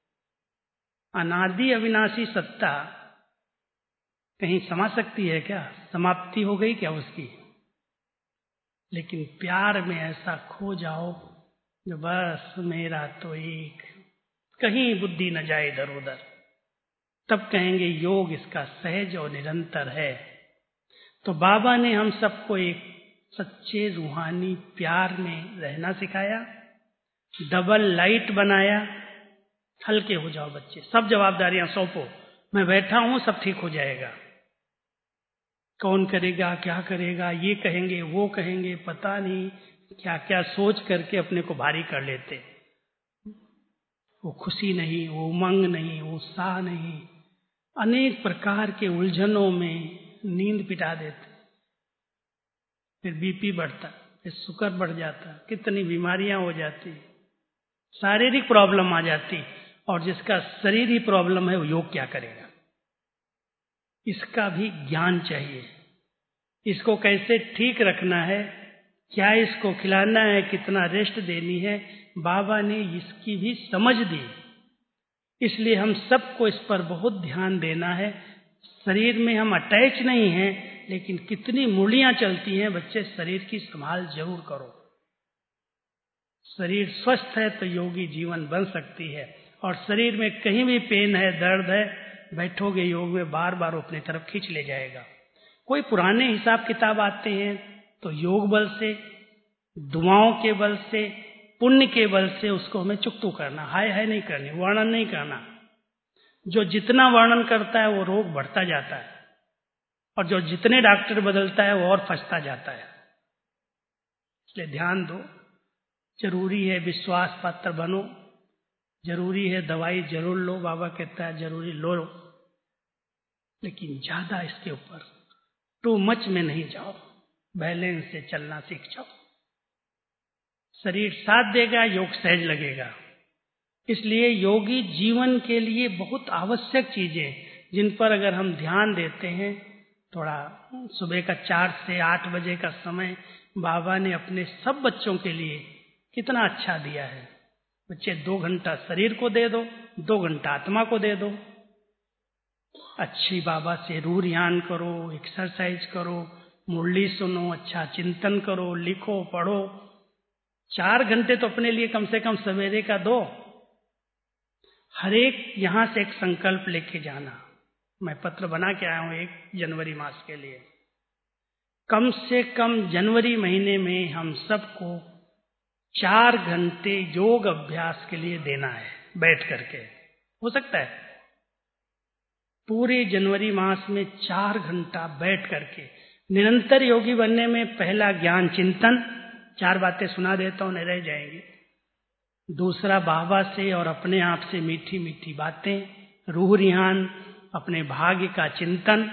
Speaker 2: अनादि अविनाशी सत्ता कहीं समा सकती है क्या? समाप्ति हो गई क्या उसकी? लेकिन प्यार में ऐसा खो जाओ जो बस मेरा तो एक, कहीं बुद्धि न जाए इधर उधर, तब कहेंगे योग इसका सहज और निरंतर है। तो बाबा ने हम सबको एक सच्चे रूहानी प्यार में रहना सिखाया, डबल लाइट बनाया। हल्के हो जाओ बच्चे, सब जवाबदारियां सौंपो, मैं बैठा हूं, सब ठीक हो जाएगा। कौन करेगा, क्या करेगा, ये कहेंगे वो कहेंगे, पता नहीं क्या क्या सोच करके अपने को भारी कर लेते। वो खुशी नहीं, वो उमंग नहीं, वो उत्साह नहीं, अनेक प्रकार के उलझनों में नींद पिटा देते। फिर बीपी बढ़ता, फिर शुगर बढ़ जाता, कितनी बीमारियां हो जाती, शारीरिक प्रॉब्लम आ जाती। और जिसका शरीर ही प्रॉब्लम है वो योग क्या करेगा? इसका भी ज्ञान चाहिए। इसको कैसे ठीक रखना है, क्या इसको खिलाना है, कितना रेस्ट देनी है, बाबा ने इसकी भी समझ दी। इसलिए हम सबको इस पर बहुत ध्यान देना है। शरीर में हम अटैच नहीं हैं, लेकिन कितनी मूलियां चलती हैं बच्चे, शरीर की संभाल जरूर करो। शरीर स्वस्थ है तो योगी जीवन बन सकती है। और शरीर में कहीं भी पेन है, दर्द है, बैठोगे योग में बार बार अपनी तरफ खींच ले जाएगा। कोई पुराने हिसाब किताब आते हैं तो योग बल से, दुआओं के बल से, पुण्य के बल से उसको हमें चुकतू करना, हाय हाय नहीं करनी, वर्णन नहीं करना। जो जितना वर्णन करता है वो रोग बढ़ता जाता है, और जो जितने डॉक्टर बदलता है वो और फंसता जाता है। इसलिए ध्यान दो, जरूरी है विश्वास पात्र बनो, जरूरी है दवाई जरूर लो, बाबा कहता है जरूरी लो, लेकिन ज्यादा इसके ऊपर टू मच में नहीं जाओ, बैलेंस से चलना सीख जाओ। शरीर साथ देगा, योग सहज लगेगा। इसलिए योगी जीवन के लिए बहुत आवश्यक चीजें, जिन पर अगर हम ध्यान देते हैं, थोड़ा सुबह का चार से आठ बजे का समय बाबा ने अपने सब बच्चों के लिए कितना अच्छा दिया है। बच्चे दो घंटा शरीर को दे दो, दो घंटा आत्मा को दे दो। अच्छी बाबा से रूह ध्यान करो, एक्सरसाइज करो, मुरली सुनो, अच्छा चिंतन करो, लिखो, पढ़ो। चार घंटे तो अपने लिए कम से कम सवेरे का दो। हर एक यहां से एक संकल्प लेके जाना। मैं पत्र बना के आया हूं एक जनवरी मास के लिए। कम से कम जनवरी महीने में हम सबको चार घंटे योग अभ्यास के लिए देना है, बैठ करके। हो सकता है पूरे जनवरी मास में चार घंटा बैठ करके निरंतर योगी बनने में पहला ज्ञान चिंतन, चार बातें सुना देता हूं, नहीं रह जाएंगी। दूसरा बाबा से और अपने आप से मीठी मीठी बातें, रूह रिहान, अपने भाग्य का चिंतन।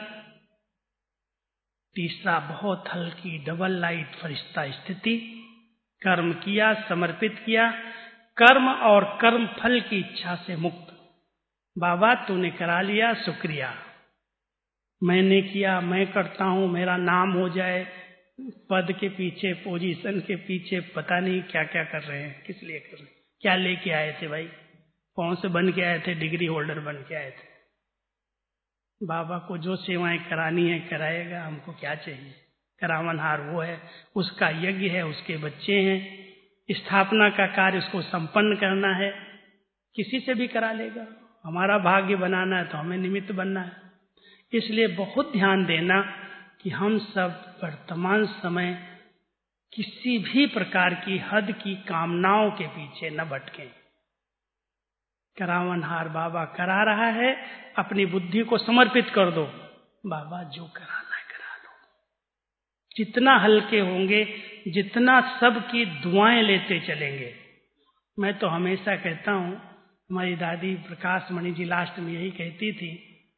Speaker 2: तीसरा बहुत हल्की डबल लाइट फरिश्ता स्थिति, कर्म किया, समर्पित किया, कर्म और कर्म फल की इच्छा से मुक्त। बाबा तूने करा लिया, शुक्रिया। मैंने किया, मैं करता हूं, मेरा नाम हो जाए। पद के पीछे, पोजीशन के पीछे पता नहीं क्या क्या कर रहे हैं, किस लिए कर रहे हैं, क्या लेके आए थे भाई, कौन से बन के आए थे, डिग्री होल्डर बन के आए थे। बाबा को जो सेवाएं करानी है कराएगा, हमको क्या चाहिए। करावनहार वो है, उसका यज्ञ है, उसके बच्चे हैं, स्थापना का कार्य उसको संपन्न करना है, किसी से भी करा लेगा। हमारा भाग्य बनाना है तो हमें निमित्त बनना है। इसलिए बहुत ध्यान देना कि हम सब वर्तमान समय किसी भी प्रकार की हद की कामनाओं के पीछे न भटकें। करावनहार बाबा करा रहा है, अपनी बुद्धि को समर्पित कर दो, बाबा जो कराना है करा लो। जितना हल्के होंगे, जितना सबकी दुआएं लेते चलेंगे। मैं तो हमेशा कहता हूं, हमारी दादी प्रकाश मणि जी लास्ट में यही कहती थी,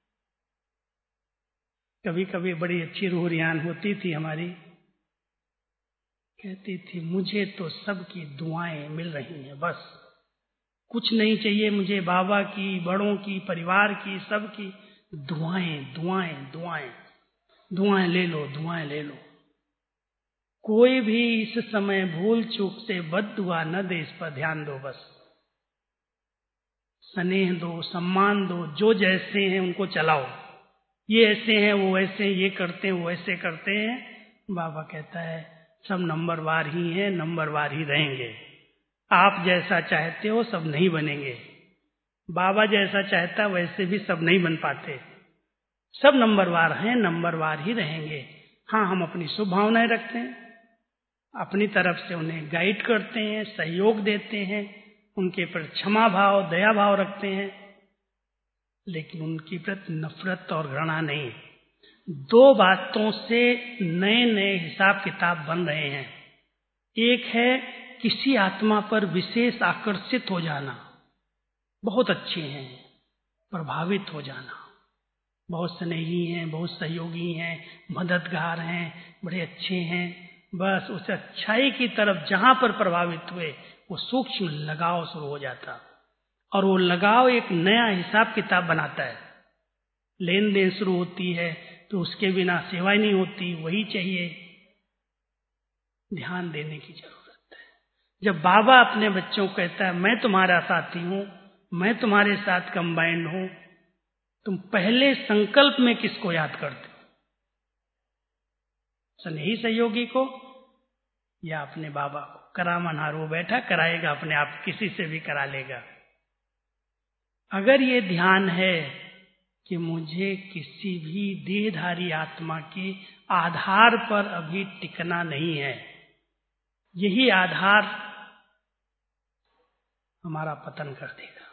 Speaker 2: कभी कभी बड़ी अच्छी रूह रियान होती थी हमारी, कहती थी मुझे तो सबकी दुआएं मिल रही हैं, बस कुछ नहीं चाहिए मुझे, बाबा की, बड़ों की, परिवार की, सबकी दुआएं दुआएं दुआएं दुआएं ले लो, दुआएं ले लो। कोई भी इस समय भूल चूक से बद दुआ न दे, इस पर ध्यान दो। बस स्नेह दो, सम्मान दो, जो जैसे हैं उनको चलाओ। ये ऐसे हैं, वो ऐसे, ये करते हैं, वो ऐसे करते हैं। बाबा कहता है सब नंबरवार ही हैं, नंबरवार ही रहेंगे। आप जैसा चाहते हो सब नहीं बनेंगे, बाबा जैसा चाहता वैसे भी सब नहीं बन पाते। सब नंबरवार हैं, नंबरवार ही रहेंगे। हाँ, हम अपनी शुभ भावनाएं रखते हैं, अपनी तरफ से उन्हें गाइड करते हैं, सहयोग देते हैं, उनके प्रति क्षमा भाव, दया भाव रखते हैं, लेकिन उनकी प्रति नफरत और घृणा नहीं। दो बातों से नए नए हिसाब किताब बन रहे हैं। एक है किसी आत्मा पर विशेष आकर्षित हो जाना, बहुत अच्छे हैं, प्रभावित हो जाना, बहुत स्नेही हैं, बहुत सहयोगी हैं, मददगार हैं, बड़े अच्छे हैं। बस उस अच्छाई की तरफ जहां पर प्रभावित हुए वो सूक्ष्म लगाव शुरू हो जाता, और वो लगाव एक नया हिसाब किताब बनाता है। लेन देन शुरू होती है तो उसके बिना सेवा नहीं होती, वही चाहिए। ध्यान देने की जरूरत है। जब बाबा अपने बच्चों को कहता है मैं तुम्हारा साथी हूं, मैं तुम्हारे साथ कंबाइंड हूं, तुम पहले संकल्प में किसको याद करते हो? स्नेही सहयोगी को या अपने बाबा को? करावनहार वो बैठा कराएगा अपने आप, किसी से भी करा लेगा। अगर ये ध्यान है कि मुझे किसी भी देहधारी आत्मा के आधार पर अभी टिकना नहीं है, यही आधार हमारा पतन कर देगा।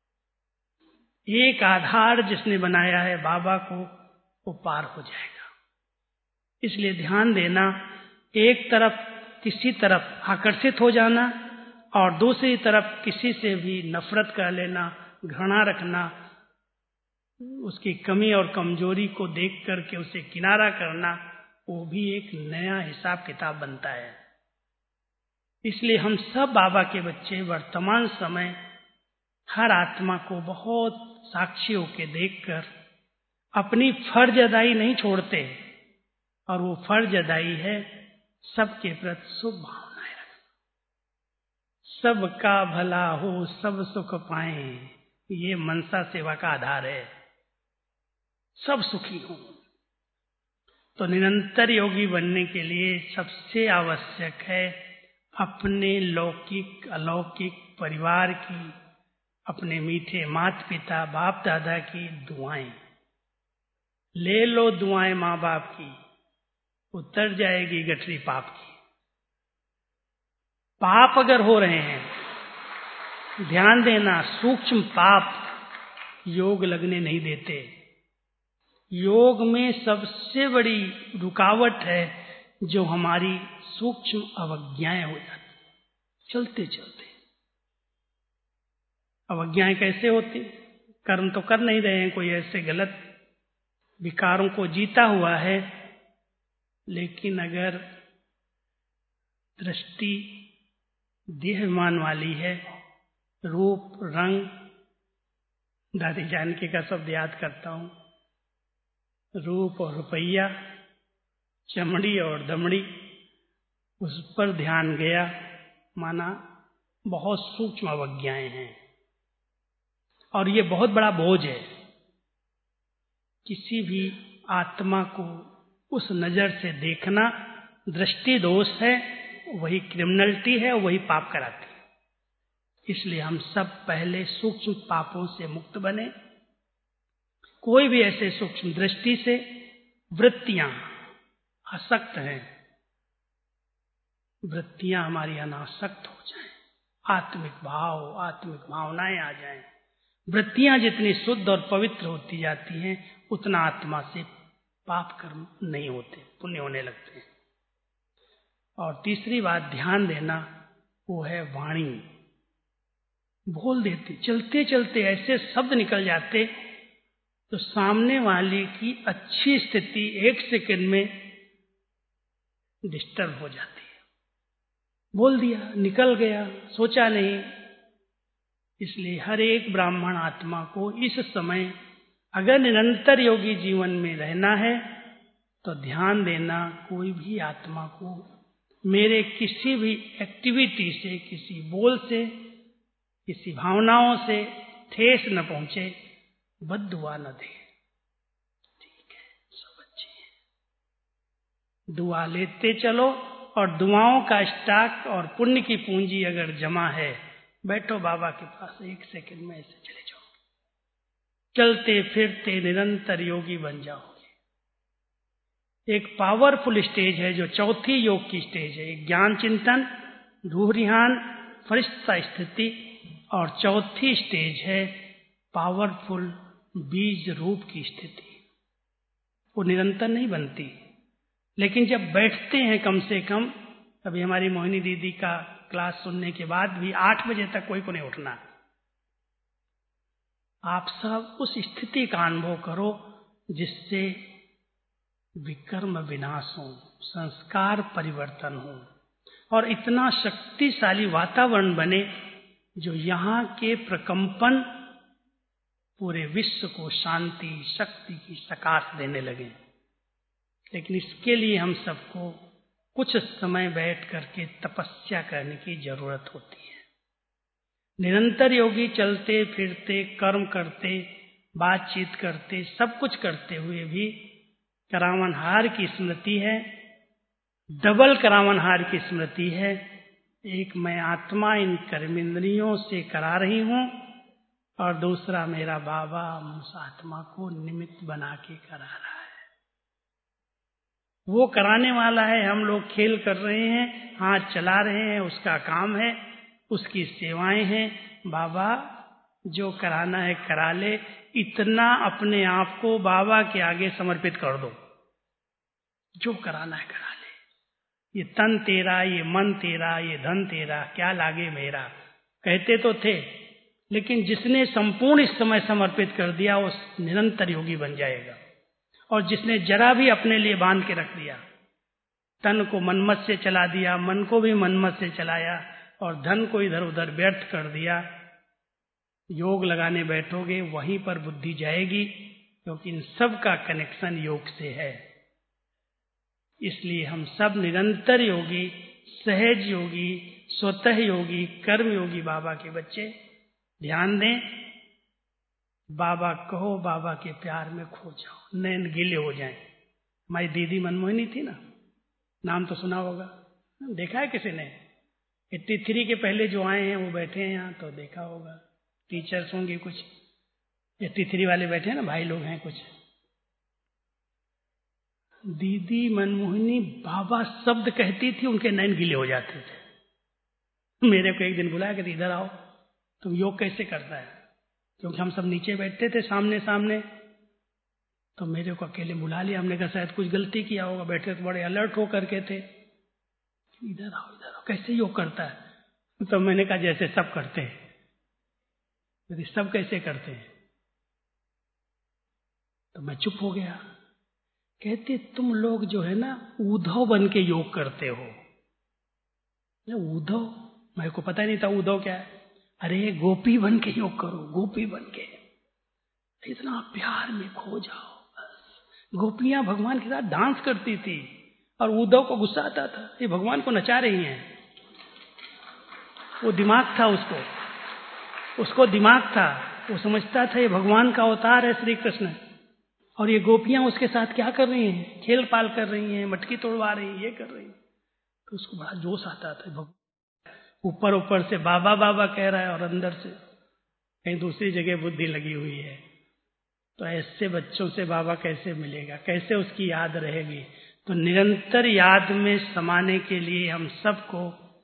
Speaker 2: एक आधार जिसने बनाया है बाबा को, वो पार हो जाएगा। इसलिए ध्यान देना, एक तरफ किसी तरफ आकर्षित हो जाना और दूसरी तरफ किसी से भी नफरत कर लेना, घृणा रखना, उसकी कमी और कमजोरी को देख करके उसे किनारा करना, वो भी एक नया हिसाब किताब बनता है। इसलिए हम सब बाबा के बच्चे वर्तमान समय हर आत्मा को बहुत साक्षी होके देखकर अपनी फर्ज अदाई नहीं छोड़ते, और वो फर्ज अदाई है सबके प्रति शुभ भावनाएं रखना। सबका भला हो, सब सुख पाए, ये मनसा सेवा का आधार है। सब सुखी हो। तो निरंतर योगी बनने के लिए सबसे आवश्यक है अपने लौकिक अलौकिक परिवार की, अपने मीठे माता पिता बाप दादा की दुआएं ले लो। दुआएं माँ बाप की, उतर जाएगी गठरी पाप की। पाप अगर हो रहे हैं, ध्यान देना, सूक्ष्म पाप योग लगने नहीं देते। योग में सबसे बड़ी रुकावट है जो हमारी सूक्ष्म अवज्ञाएं हो जाती चलते चलते। अवज्ञाएं कैसे होती? कर्म तो कर नहीं रहे हैं, कोई ऐसे गलत विकारों को जीता हुआ है, लेकिन अगर दृष्टि देहमान वाली है, रूप रंग, दादी जानकी का शब्द याद करता हूं, रूप और रुपया, चमड़ी और दमड़ी, उस पर ध्यान गया, माना बहुत सूक्ष्म अवज्ञाएं हैं। और ये बहुत बड़ा बोझ है। किसी भी आत्मा को उस नजर से देखना दृष्टि दोष है, वही क्रिमिनलिटी है, वही पाप कराती है। इसलिए हम सब पहले सूक्ष्म पापों से मुक्त बने। कोई भी ऐसे सूक्ष्म दृष्टि से वृत्तियां आसक्त हैं, वृत्तियां हमारी अनासक्त हो जाएं, आत्मिक भाव आत्मिक भावनाएं आ जाएं। वृत्तियां जितनी शुद्ध और पवित्र होती जाती हैं, उतना आत्मा से पाप कर्म नहीं होते, पुण्य होने लगते हैं। और तीसरी बात ध्यान देना, वो है वाणी। बोल देते, चलते चलते ऐसे शब्द निकल जाते तो सामने वाले की अच्छी स्थिति एक सेकंड में डिस्टर्ब हो जाती है। बोल दिया, निकल गया, सोचा नहीं। इसलिए हर एक ब्राह्मण आत्मा को इस समय अगर निरंतर योगी जीवन में रहना है तो ध्यान देना, कोई भी आत्मा को मेरे किसी भी एक्टिविटी से, किसी बोल से, किसी भावनाओं से ठेस न पहुंचे, बद्दुआ न दे। ठीक है, सब अच्छे हैं। दुआ लेते चलो, और दुआओं का स्टॉक और पुण्य की पूंजी अगर जमा है, बैठो बाबा के पास, एक सेकंड में ऐसे चले जाओ, चलते फिरते निरंतर योगी बन जाओगे। एक पावरफुल स्टेज है जो चौथी योग की स्टेज है। एक ज्ञान चिंतन, रूहरिहान, फरिश्ता स्थिति, और चौथी स्टेज है पावरफुल बीज रूप की स्थिति। वो निरंतर नहीं बनती, लेकिन जब बैठते हैं, कम से कम अभी हमारी मोहिनी दीदी का क्लास सुनने के बाद भी आठ बजे तक कोई को नहीं उठना। आप सब उस स्थिति का अनुभव करो जिससे विकर्म विनाश हो, संस्कार परिवर्तन हो, और इतना शक्तिशाली वातावरण बने जो यहाँ के प्रकंपन पूरे विश्व को शांति शक्ति की सकाश देने लगे। लेकिन इसके लिए हम सबको कुछ समय बैठ करके तपस्या करने की जरूरत होती है। निरंतर योगी चलते फिरते, कर्म करते, बातचीत करते, सब कुछ करते हुए भी करावनहार की स्मृति है, डबल करावनहार की स्मृति है। एक, मैं आत्मा इन कर्मेंद्रियों से करा रही हूं, और दूसरा मेरा बाबा उस आत्मा को निमित्त बना के करा रहा है। वो कराने वाला है, हम लोग खेल कर रहे हैं, हाथ चला रहे हैं, उसका काम है। उसकी सेवाएं हैं। बाबा जो कराना है करा ले, इतना अपने आप को बाबा के आगे समर्पित कर दो, जो कराना है करा ले। ये तन तेरा, ये मन तेरा, ये धन तेरा, क्या लागे मेरा, कहते तो थे, लेकिन जिसने संपूर्ण इस समय समर्पित कर दिया वो निरंतर योगी बन जाएगा। और जिसने जरा भी अपने लिए बांध के रख दिया, तन को मनमत से चला दिया, मन को भी मनमत से चलाया और धन को इधर उधर व्यर्थ कर दिया, योग लगाने बैठोगे वहीं पर बुद्धि जाएगी, क्योंकि इन सब का कनेक्शन योग से है। इसलिए हम सब निरंतर योगी, सहज योगी, स्वतः योगी, कर्म योगी बाबा के बच्चे। ध्यान दें, बाबा कहो, बाबा के प्यार में खो जाओ, नैन गीले हो जाएं। हमारी दीदी मनमोहिनी थी ना, नाम तो सुना होगा, देखा है किसी ने? तिरासी के पहले जो आए हैं वो बैठे हैं यहाँ, तो देखा होगा। टीचर्स होंगे कुछ, तिरासी वाले बैठे हैं ना, भाई लोग हैं कुछ। दीदी मनमोहिनी बाबा शब्द कहती थी, उनके नैन गीले हो जाते थे। मेरे को एक दिन बुलाया कि इधर आओ, तुम योग कैसे करता है, क्योंकि हम सब नीचे बैठते थे सामने सामने, तो मेरे को अकेले बुला लिया। हमने कहा शायद कुछ गलती किया होगा, बैठे तो बड़े अलर्ट हो करके थे। इधर आओ इधर आओ, कैसे योग करता है? तो मैंने कहा जैसे सब करते हैं। यदि सब कैसे करते हैं? तो मैं चुप हो गया। कहते तुम लोग जो है ना उद्धव बन के योग करते हो। उद्धव, मेरे को पता नहीं था उद्धव क्या है। अरे गोपी बन के योग करो, गोपी बन के इतना प्यार में खो जाओ। बस गोपियां भगवान के साथ डांस करती थी और उद्धव को गुस्सा आता था, ये भगवान को नचा रही हैं। वो दिमाग था उसको, उसको दिमाग था, वो समझता था ये भगवान का अवतार है श्री कृष्ण, और ये गोपियां उसके साथ क्या कर रही हैं, खेल पाल कर रही हैं, मटकी तोड़वा रही हैं, ये कर रही हैं। तो उसको बड़ा जोश आता था। भगवान ऊपर ऊपर से बाबा बाबा कह रहा है और अंदर से कहीं दूसरी जगह बुद्धि लगी हुई है। तो ऐसे बच्चों से बाबा कैसे मिलेगा, कैसे उसकी याद रहेगी? तो निरंतर याद में समाने के लिए हम सबको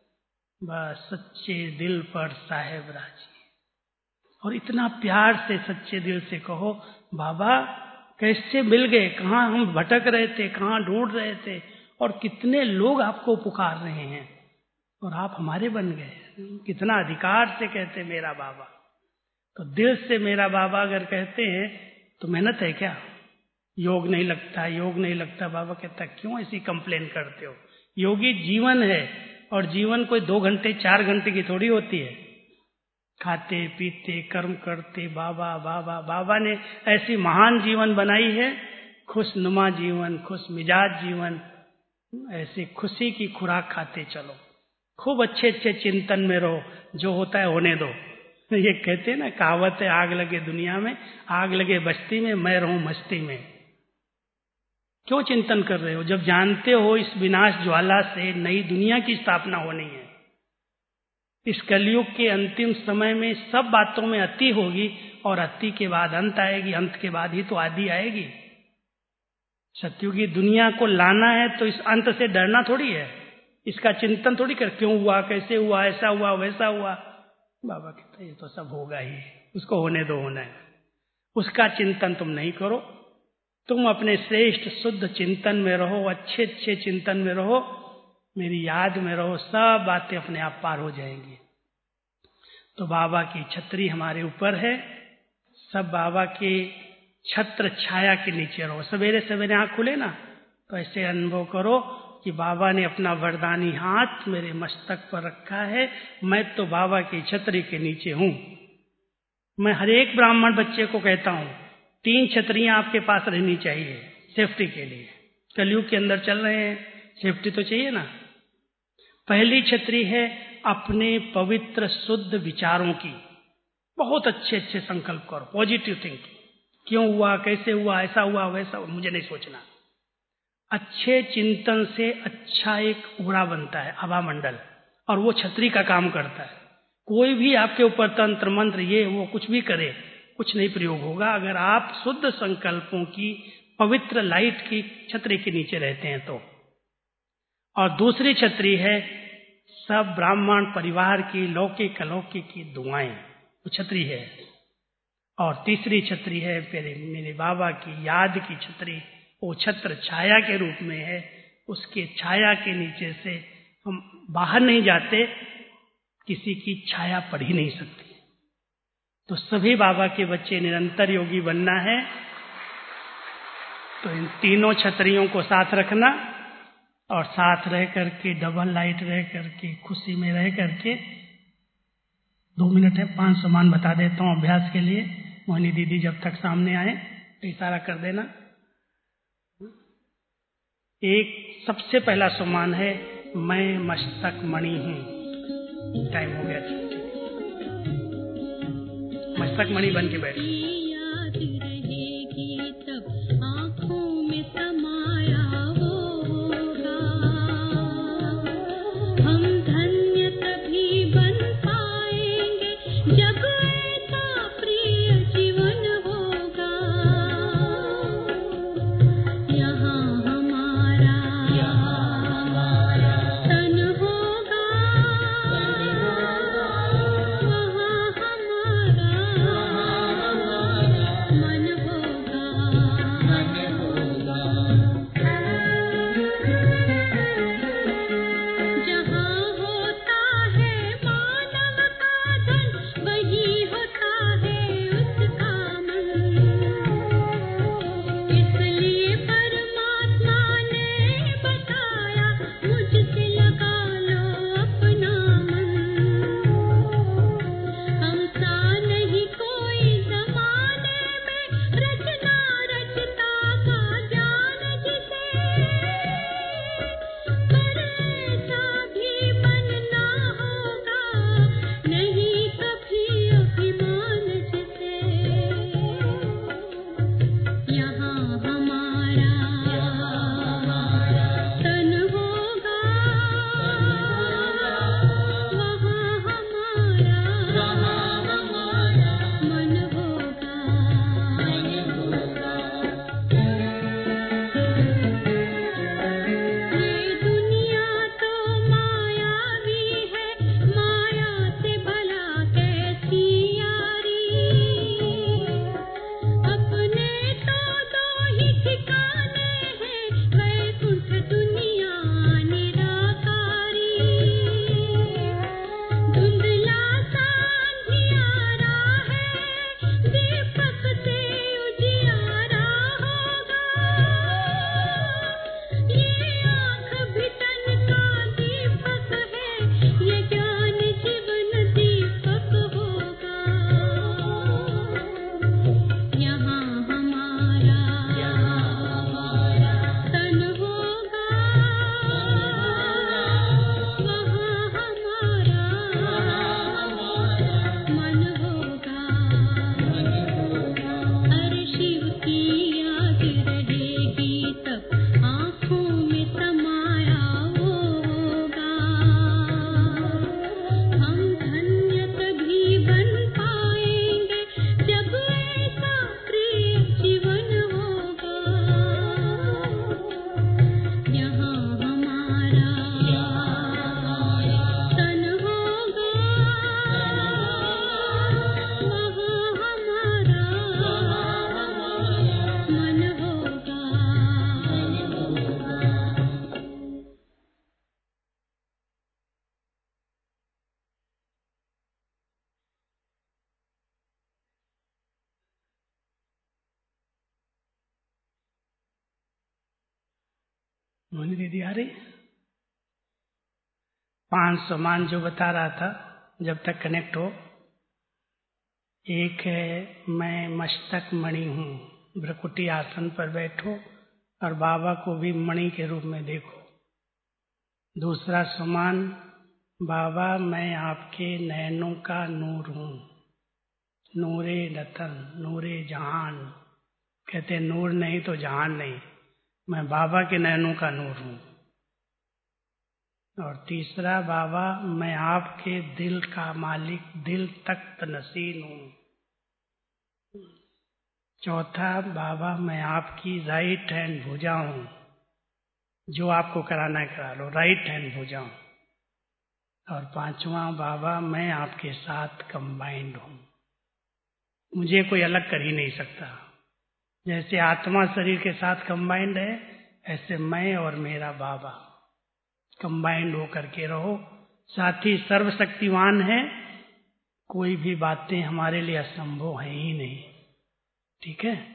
Speaker 2: बस सच्चे दिल पर साहेब राजी, और इतना प्यार से सच्चे दिल से कहो, बाबा कैसे मिल गए, कहाँ हम भटक रहे थे, कहाँ ढूंढ रहे थे, और कितने लोग आपको पुकार रहे हैं और आप हमारे बन गए। कितना अधिकार से कहते मेरा बाबा। तो दिल से मेरा बाबा अगर कहते हैं तो मेहनत है क्या? योग नहीं लगता, योग नहीं लगता। बाबा कहता क्यों ऐसी कंप्लेन करते हो? योगी जीवन है, और जीवन कोई दो घंटे चार घंटे की थोड़ी होती है। खाते पीते कर्म करते बाबा बाबा। बाबा ने ऐसी महान जीवन बनाई है, खुशनुमा जीवन, खुश मिजाज जीवन। ऐसी खुशी की खुराक खाते चलो, खूब अच्छे अच्छे चिंतन में रहो, जो होता है होने दो। ये कहते हैं ना, कहावत है, आग लगे दुनिया में, आग लगे बस्ती में, मैं रहूं मस्ती में। क्यों चिंतन कर रहे हो जब जानते हो इस विनाश ज्वाला से नई दुनिया की स्थापना होनी है? इस कलयुग के अंतिम समय में सब बातों में अति होगी, और अति के बाद अंत आएगी, अंत के बाद ही तो आदि आएगी। सत्युगी दुनिया को लाना है तो इस अंत से डरना थोड़ी है, इसका चिंतन थोड़ी कर, क्यों हुआ, कैसे हुआ, ऐसा हुआ, वैसा हुआ। बाबा कहता है ये तो सब होगा ही, उसको होने दो, होना है। उसका चिंतन तुम नहीं करो, तुम अपने श्रेष्ठ शुद्ध चिंतन में रहो, अच्छे अच्छे चिंतन में रहो, मेरी याद में रहो, सब बातें अपने आप पार हो जाएंगी। तो बाबा की छतरी हमारे ऊपर है, सब बाबा के छत्र छाया के नीचे रहो। सवेरे सवेरे आँख खुले ना तो ऐसे अनुभव करो कि बाबा ने अपना वरदानी हाथ मेरे मस्तक पर रखा है, मैं तो बाबा की छतरी के नीचे हूं। मैं हर एक ब्राह्मण बच्चे को कहता हूं, तीन छतरियां आपके पास रहनी चाहिए सेफ्टी के लिए। कलयुग के अंदर चल रहे हैं, सेफ्टी तो चाहिए ना। पहली छतरी है अपने पवित्र शुद्ध विचारों की, बहुत अच्छे अच्छे संकल्प करो, पॉजिटिव थिंकिंग। क्यों हुआ, कैसे हुआ, ऐसा हुआ, वैसा हुआ, मुझे नहीं सोचना। अच्छे चिंतन से अच्छा एक उड़ा बनता है, हवा मंडल, और वो छतरी का काम करता है। कोई भी आपके ऊपर तंत्र मंत्र ये वो कुछ भी करे, कुछ नहीं प्रयोग होगा अगर आप शुद्ध संकल्पों की पवित्र लाइट की छतरी के नीचे रहते हैं तो। और दूसरी छतरी है सब ब्राह्मण परिवार की लौकिक अलौकिक की दुआएं, वो छतरी है। और तीसरी छतरी है मेरे मेरे बाबा की याद की छतरी, वो छत्र छाया के रूप में है। उसके छाया के नीचे से हम बाहर नहीं जाते, किसी की छाया पड़ ही नहीं सकती। तो सभी बाबा के बच्चे निरंतर योगी बनना है, तो इन तीनों छतरियों को साथ रखना और साथ रह करके डबल लाइट रह करके खुशी में रह करके। दो मिनट है, पांच सम्मान बता देता हूँ अभ्यास के लिए। मोहिनी दीदी जब तक सामने आए तो इशारा कर देना। एक सबसे पहला सम्मान है मैं मस्तक मणि हूँ। टाइम हो गया, मस्तक मणि बन के बैठ। मोहिनी दीदी आ रही। पांच सम्मान जो बता रहा था जब तक कनेक्ट हो। एक है मैं मस्तक मणि हूँ, भ्रकुटी आसन पर बैठो और बाबा को भी मणि के रूप में देखो। दूसरा सम्मान बाबा मैं आपके नैनों का नूर हूँ, नूरे रतन नूरे जहान। कहते नूर नहीं तो जहान नहीं, मैं बाबा के नैनों का नूर हूँ। और तीसरा बाबा मैं आपके दिल का मालिक, दिल तख्त नसीन हूँ। चौथा बाबा मैं आपकी राइट हैंड भुजा हूँ, जो आपको कराना है करा लो, राइट हैंड भुजा हूँ। और पांचवा, बाबा मैं आपके साथ कंबाइंड हूं, मुझे कोई अलग कर ही नहीं सकता। जैसे आत्मा शरीर के साथ कंबाइंड है, ऐसे मैं और मेरा बाबा कंबाइंड होकर के रहो। साथ ही सर्वशक्तिवान है, कोई भी बातें हमारे लिए असंभव है ही नहीं। ठीक है।